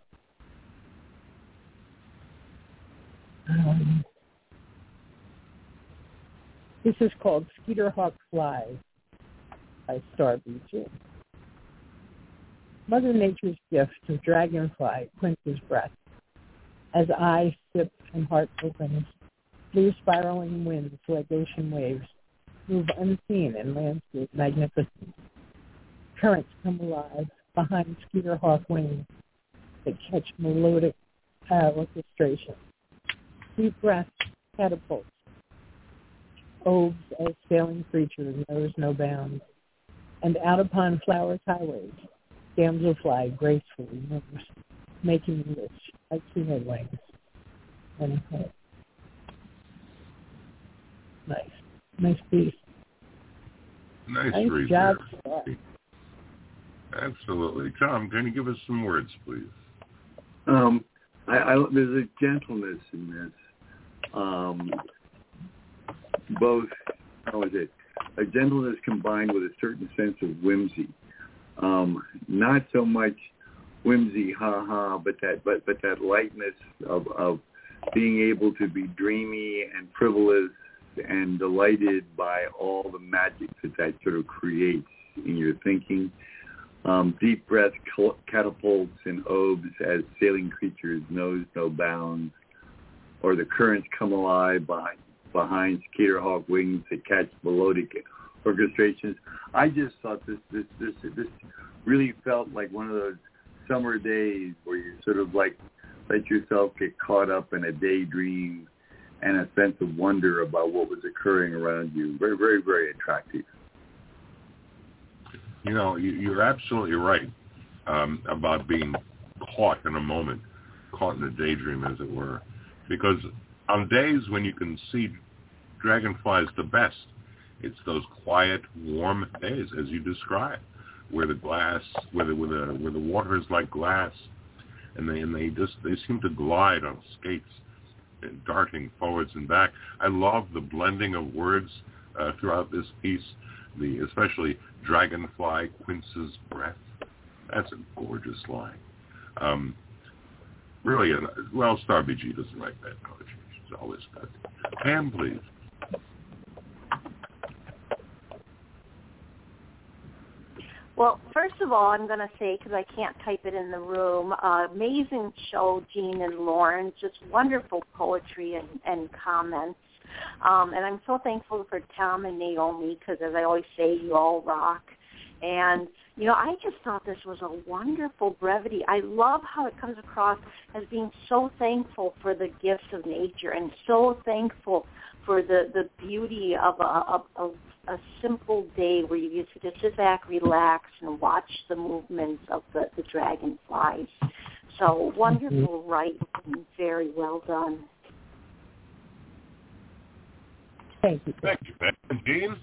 [SPEAKER 2] This is called Skeeter Hawk Flies by Star BG. Mother Nature's gift of dragonfly quenches breath. As eye sip and heart opens, Blue spiraling winds like ocean waves move unseen in landscape magnificence. Currents come alive behind Skeeter Hawk wings that catch melodic orchestration. Deep breaths catapults. Oves as sailing creatures knows no bounds. And out upon flowers' highways, damselfly gracefully moves, making rich like human wings. And nice piece.
[SPEAKER 4] Nice read
[SPEAKER 2] job.
[SPEAKER 4] there. Absolutely. Tom, can you give us some words, please?
[SPEAKER 5] There's a gentleness in this. Both, how is it? A gentleness combined with a certain sense of whimsy. Not so much whimsy, ha-ha, but that lightness of being able to be dreamy and frivolous and delighted by all the magic that sort of creates in your thinking. Deep breath catapults and orbs as sailing creatures knows no bounds, or the currents come alive behind Skeeter Hawk wings that catch melodic orchestrations. I just thought this really felt like one of those summer days where you sort of like let yourself get caught up in a daydream and a sense of wonder about what was occurring around you. Very, very, very attractive.
[SPEAKER 4] You know, you're absolutely right about being caught in a moment, caught in a daydream, as it were. Because on days when you can see dragonflies the best, it's those quiet, warm days, as you described, where the glass, where the water is like glass, and they seem to glide on skates, darting forwards and back. I love the blending of words throughout this piece. Especially dragonfly quinces breath. That's a gorgeous line. Really, Starby G doesn't write bad poetry. She's always good. Pam, please.
[SPEAKER 3] Well, first of all, I'm going to say, because I can't type it in the room, amazing show, Jean and Lauren, just wonderful poetry and comments. And I'm so thankful for Tom and Naomi, because as I always say, you all rock. And, you know, I just thought this was a wonderful brevity. I love how it comes across as being so thankful for the gifts of nature and so thankful for the beauty of a simple day where you get to just sit back, relax, and watch the movements of the dragonflies. So wonderful writing, very well done.
[SPEAKER 2] Thank you.
[SPEAKER 4] Thank you, Ben. Jean?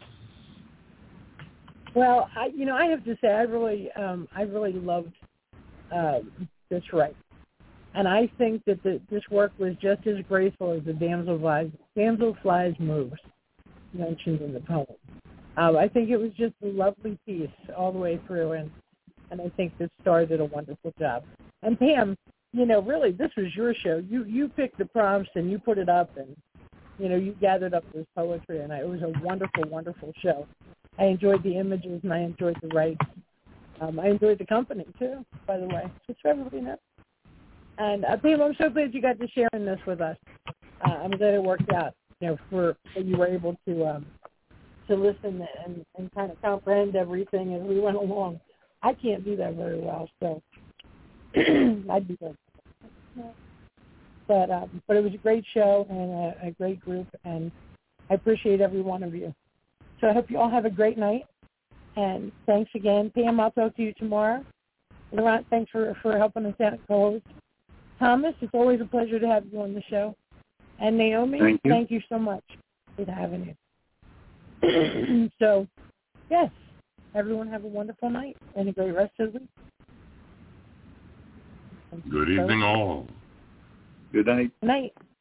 [SPEAKER 2] Well, I have to say, I really loved this write, and I think that this work was just as graceful as the damselflies moves mentioned in the poem. I think it was just a lovely piece all the way through, and I think the star did a wonderful job. And Pam, really, this was your show. You picked the prompts and you put it up, and you gathered up this poetry, and it was a wonderful, wonderful show. I enjoyed the images, and I enjoyed the writing. I enjoyed the company, too, by the way, just so everybody knows. And, Pam, I'm so glad you got to share in this with us. I'm glad it worked out, for that you were able to listen and kind of comprehend everything as we went along. I can't do that very well, so I'd be good. But it was a great show and a great group, and I appreciate every one of you. So I hope you all have a great night, and thanks again. Pam, I'll talk to you tomorrow. Laurent, thanks for helping us out, co-host. Thomas, it's always a pleasure to have you on the show. And Naomi, thank you so much for having you. So, yes, everyone have a wonderful night and a great rest of the week.
[SPEAKER 4] Good evening, all.
[SPEAKER 5] Good night.
[SPEAKER 2] Good night.